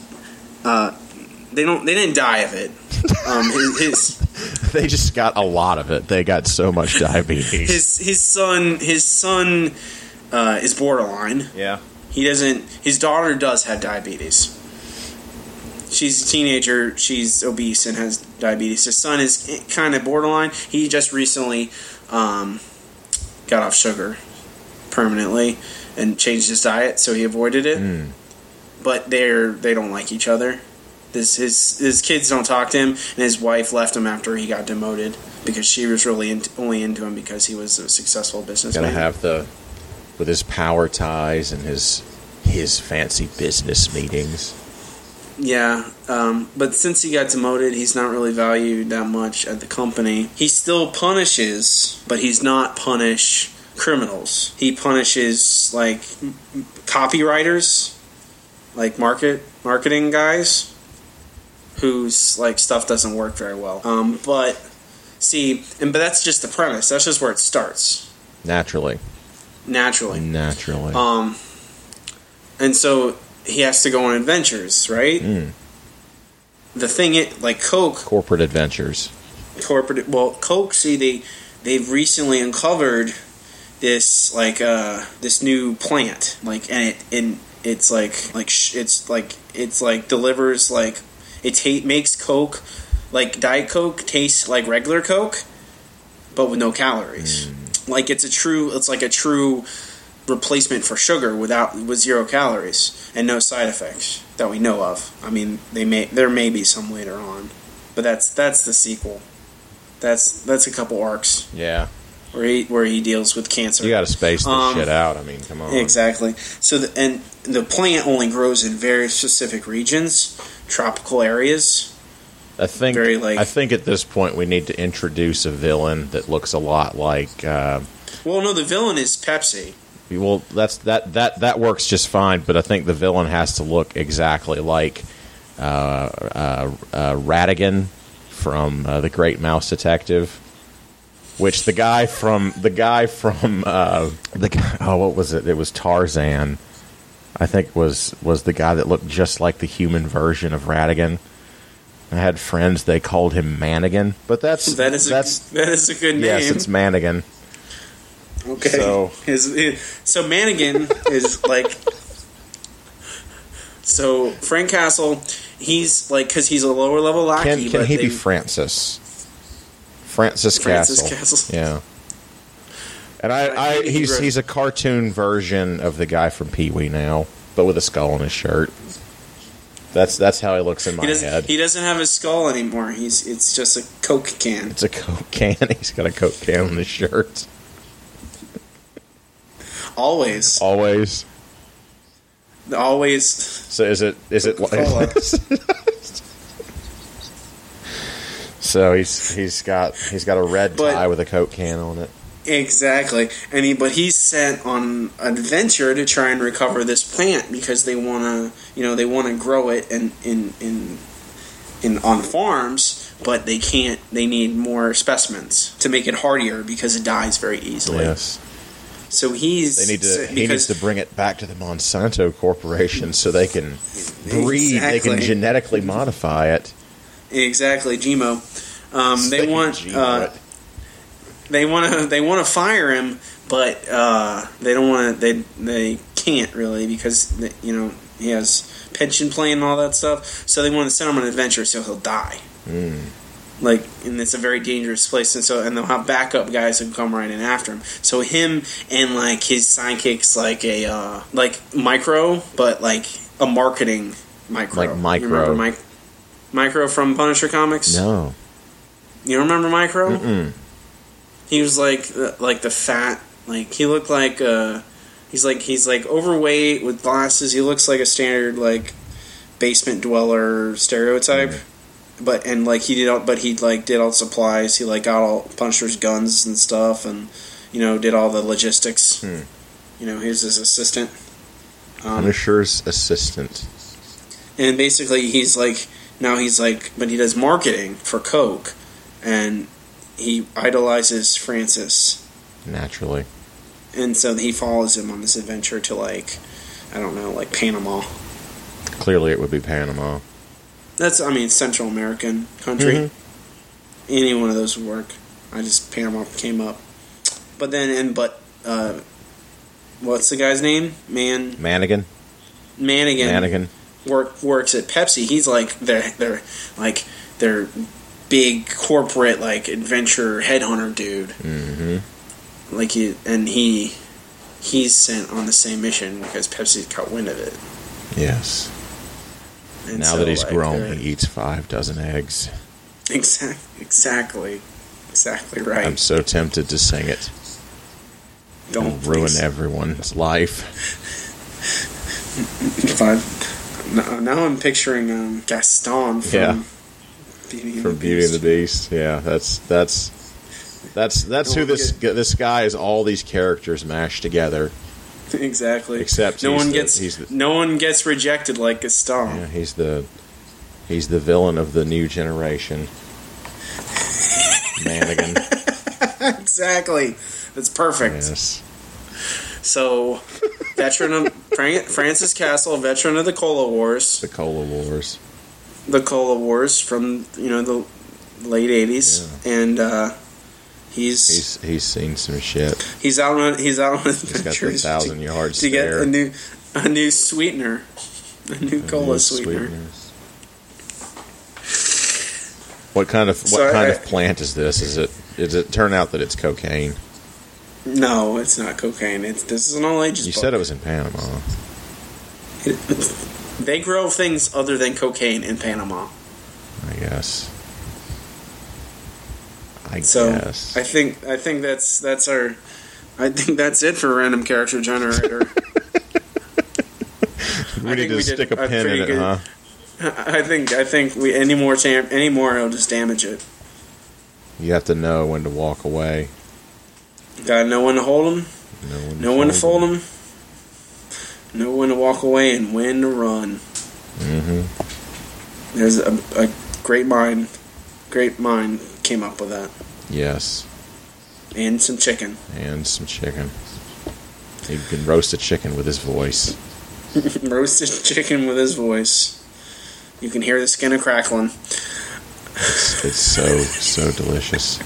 They didn't die of it. They just got a lot of it. They got so much diabetes. His son is borderline. Yeah. His daughter does have diabetes. She's a teenager. She's obese and has diabetes. His son is kind of borderline. He just recently got off sugar permanently and changed his diet, so he avoided it. But they don't like each other. His kids don't talk to him, and his wife left him after he got demoted because she was really only into him because he was a successful businessman. Gonna have with his power ties and his fancy business meetings. Yeah, but since he got demoted, he's not really valued that much at the company. He still punishes, but he's not punish criminals. He punishes like copywriters, like marketing guys, whose like stuff doesn't work very well. But that's just the premise. That's just where it starts. Naturally. And so he has to go on adventures, right? the thing like Coke Corporate adventures. Coke. See, they've recently uncovered this this new plant, and it's delivers makes Coke, like Diet Coke, taste like regular Coke, but with no calories. It's a true replacement for sugar with 0 calories and no side effects that we know of. I mean, there may be some later on, but that's the sequel. That's a couple arcs. Yeah. Where he deals with cancer. You got to space this shit out. I mean, come on. Exactly. So the plant only grows in very specific regions, tropical areas. I think at this point we need to introduce a villain that looks a lot like. Well, no, the villain is Pepsi. Well, that works just fine, but I think the villain has to look exactly like Ratigan from The Great Mouse Detective. Which the guy from what was it? It was Tarzan. I think was the guy that looked just like the human version of Ratigan. I had friends, they called him Manigan, but that is a good name. Yes, it's Manigan. Okay. So Manigan is so Frank Castle. He's because he's a lower level lackey. Can he be Francis? Francis Castle. Yeah. And he's a cartoon version of the guy from Pee-wee now, but with a skull on his shirt. That's how he looks in my head. He doesn't have a skull anymore. It's just a Coke can. It's a Coke can. He's got a Coke can on his shirt. Always. So is it like So he's got a red tie with a Coke can on it. Exactly, but he's sent on an adventure to try and recover this plant because they want to grow it in on farms, but they can't. They need more specimens to make it hardier because it dies very easily. Yes. So he needs to bring it back to the Monsanto Corporation so they can breed. Exactly. They can genetically modify it. Exactly, Gmo. They want to fire him, but they don't want to. They can't really because he has pension plan and all that stuff. So they want to send him on an adventure so he'll die. And it's a very dangerous place, and they'll have backup guys who come right in after him. So him and his sidekicks like Micro, but a marketing Micro. Like Micro. You remember Micro from Punisher Comics? No. You don't remember Micro? Mm-mm. He was like the fat, he looked like he's overweight with glasses. He looks like a standard basement dweller stereotype. But he did all the supplies. He got all Punisher's guns and stuff, and did all the logistics. He was his assistant. Punisher's assistant. And basically, but he does marketing for Coke, and he idolizes Francis. Naturally. And so he follows him on this adventure to Panama. Clearly, it would be Panama. That's, Central American country. Mm-hmm. Any one of those would work. Panama came up. But what's the guy's name? Manigan. Works at Pepsi. He's their big corporate adventure headhunter dude. Mm-hmm. He's sent on the same mission because Pepsi caught wind of it. Yes. And now that he's grown, he eats 5 dozen eggs. Exactly right. I'm so tempted to sing it. Don't ruin everyone's life. Now I'm picturing Gaston from Beauty and the Beast. Yeah, that's who this guy is. All these characters mashed together. Exactly. Except no one gets rejected like Gaston. Yeah, he's the villain of the new generation. Manigan. Exactly. That's perfect. Yes. So, veteran of Francis Castle, veteran of the Cola Wars. The Cola Wars. the Cola Wars from the late '80s, and he's seen some shit. He's out on He's got the 1,000 yards to get a new sweetener, a new cola sweetener. What kind of plant is this? Is it turn out that it's cocaine? No, it's not cocaine. This is an all ages. You book. said it was in Panama. They grow things other than cocaine in Panama. I guess. I think that's our. I think that's it for random character generator. we need to stick a pin in it, huh? I think we any more it'll just damage it. You have to know when to walk away. Gotta know when to hold them. Know when to fold them. Know when to walk away and when to run. Mm-hmm. There's a great mind came up with that. Yes. And some chicken. He can roast a chicken with his voice. Roasted chicken with his voice. You can hear the skin a crackling. It's so delicious.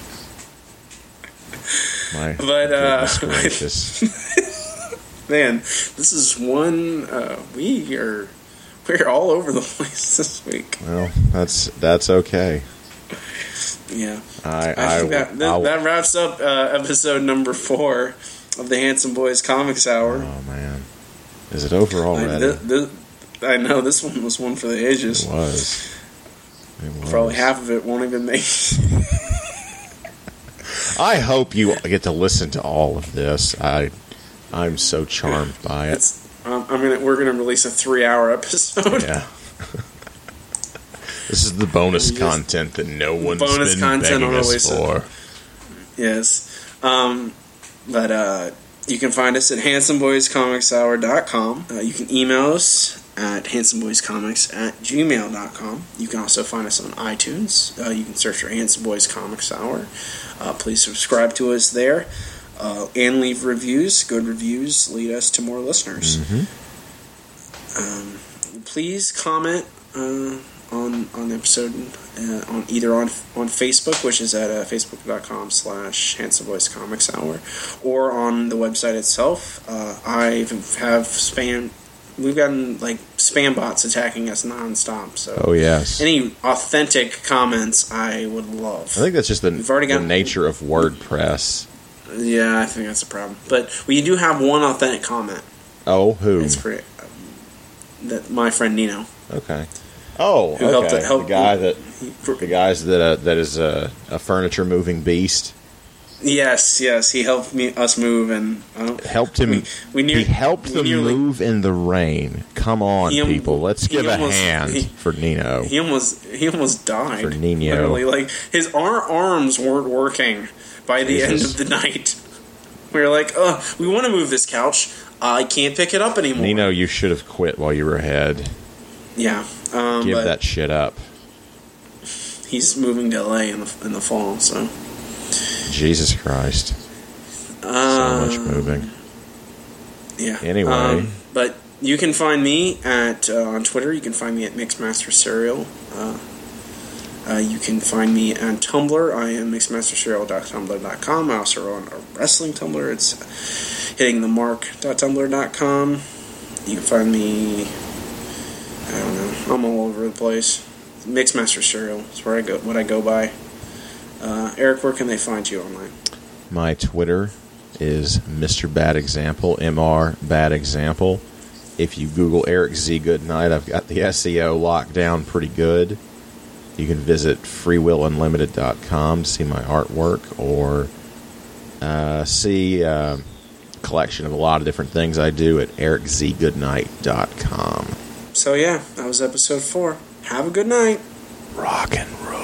My goodness gracious. Man, this is one we're all over the place this week. Well, that's okay. Yeah, I think that wraps up episode number 4 of the Handsome Boys Comics Hour. Oh man, is it over already? I know this one was one for the ages. It was. Probably half of it won't even make. I hope you get to listen to all of this. I'm so charmed by it. We're gonna release a 3-hour episode. Yeah. This is the bonus content that no one's been begging us for. Yes. But you can find us at handsomeboyscomicshour.com. You can email us at handsomeboyscomics@gmail.com. You can also find us on iTunes. You can search for Handsome Boys Comics Hour. Please subscribe to us there. And leave reviews. Good reviews lead us to more listeners. Mm-hmm. Please comment on the episode on Facebook, which is at facebook.com/Handsome Boys Comics Hour, or on the website itself. We've gotten spam bots attacking us nonstop. So, oh yes, any authentic comments I would love. I think that's just the nature of WordPress. Yeah, I think that's a problem. But we do have one authentic comment. Oh, who? It's pretty. My friend Nino. Okay. Oh, who okay. Helped the guys that is a furniture moving beast. Yes, he helped us move, and helped him. He helped them move in the rain. Come on, people, let's give a hand for Nino. He almost died for Nino. Literally, our arms weren't working by the end of the night. We were like, we want to move this couch. I can't pick it up anymore. Nino, you should have quit while you were ahead. Yeah, give that shit up. He's moving to LA in the fall, so. Jesus Christ. So much moving. Yeah. Anyway. But you can find me on Twitter. You can find me at Mixmaster Serial. You can find me on Tumblr. I am mixmasterserial.tumblr.com. I also run a wrestling Tumblr. It's hittingthemark.tumblr.com. You can find me, I don't know, I'm all over the place. Mixmaster Serial is where I go by. Eric, where can they find you online? My Twitter is Mr. Bad Example, Mr. Bad Example. If you Google Eric Z. Goodnight, I've got the SEO locked down pretty good. You can visit freewillunlimited.com to see my artwork, or see a collection of a lot of different things I do at ericzgoodnight.com. So yeah, that was episode 4. Have a good night. Rock and roll.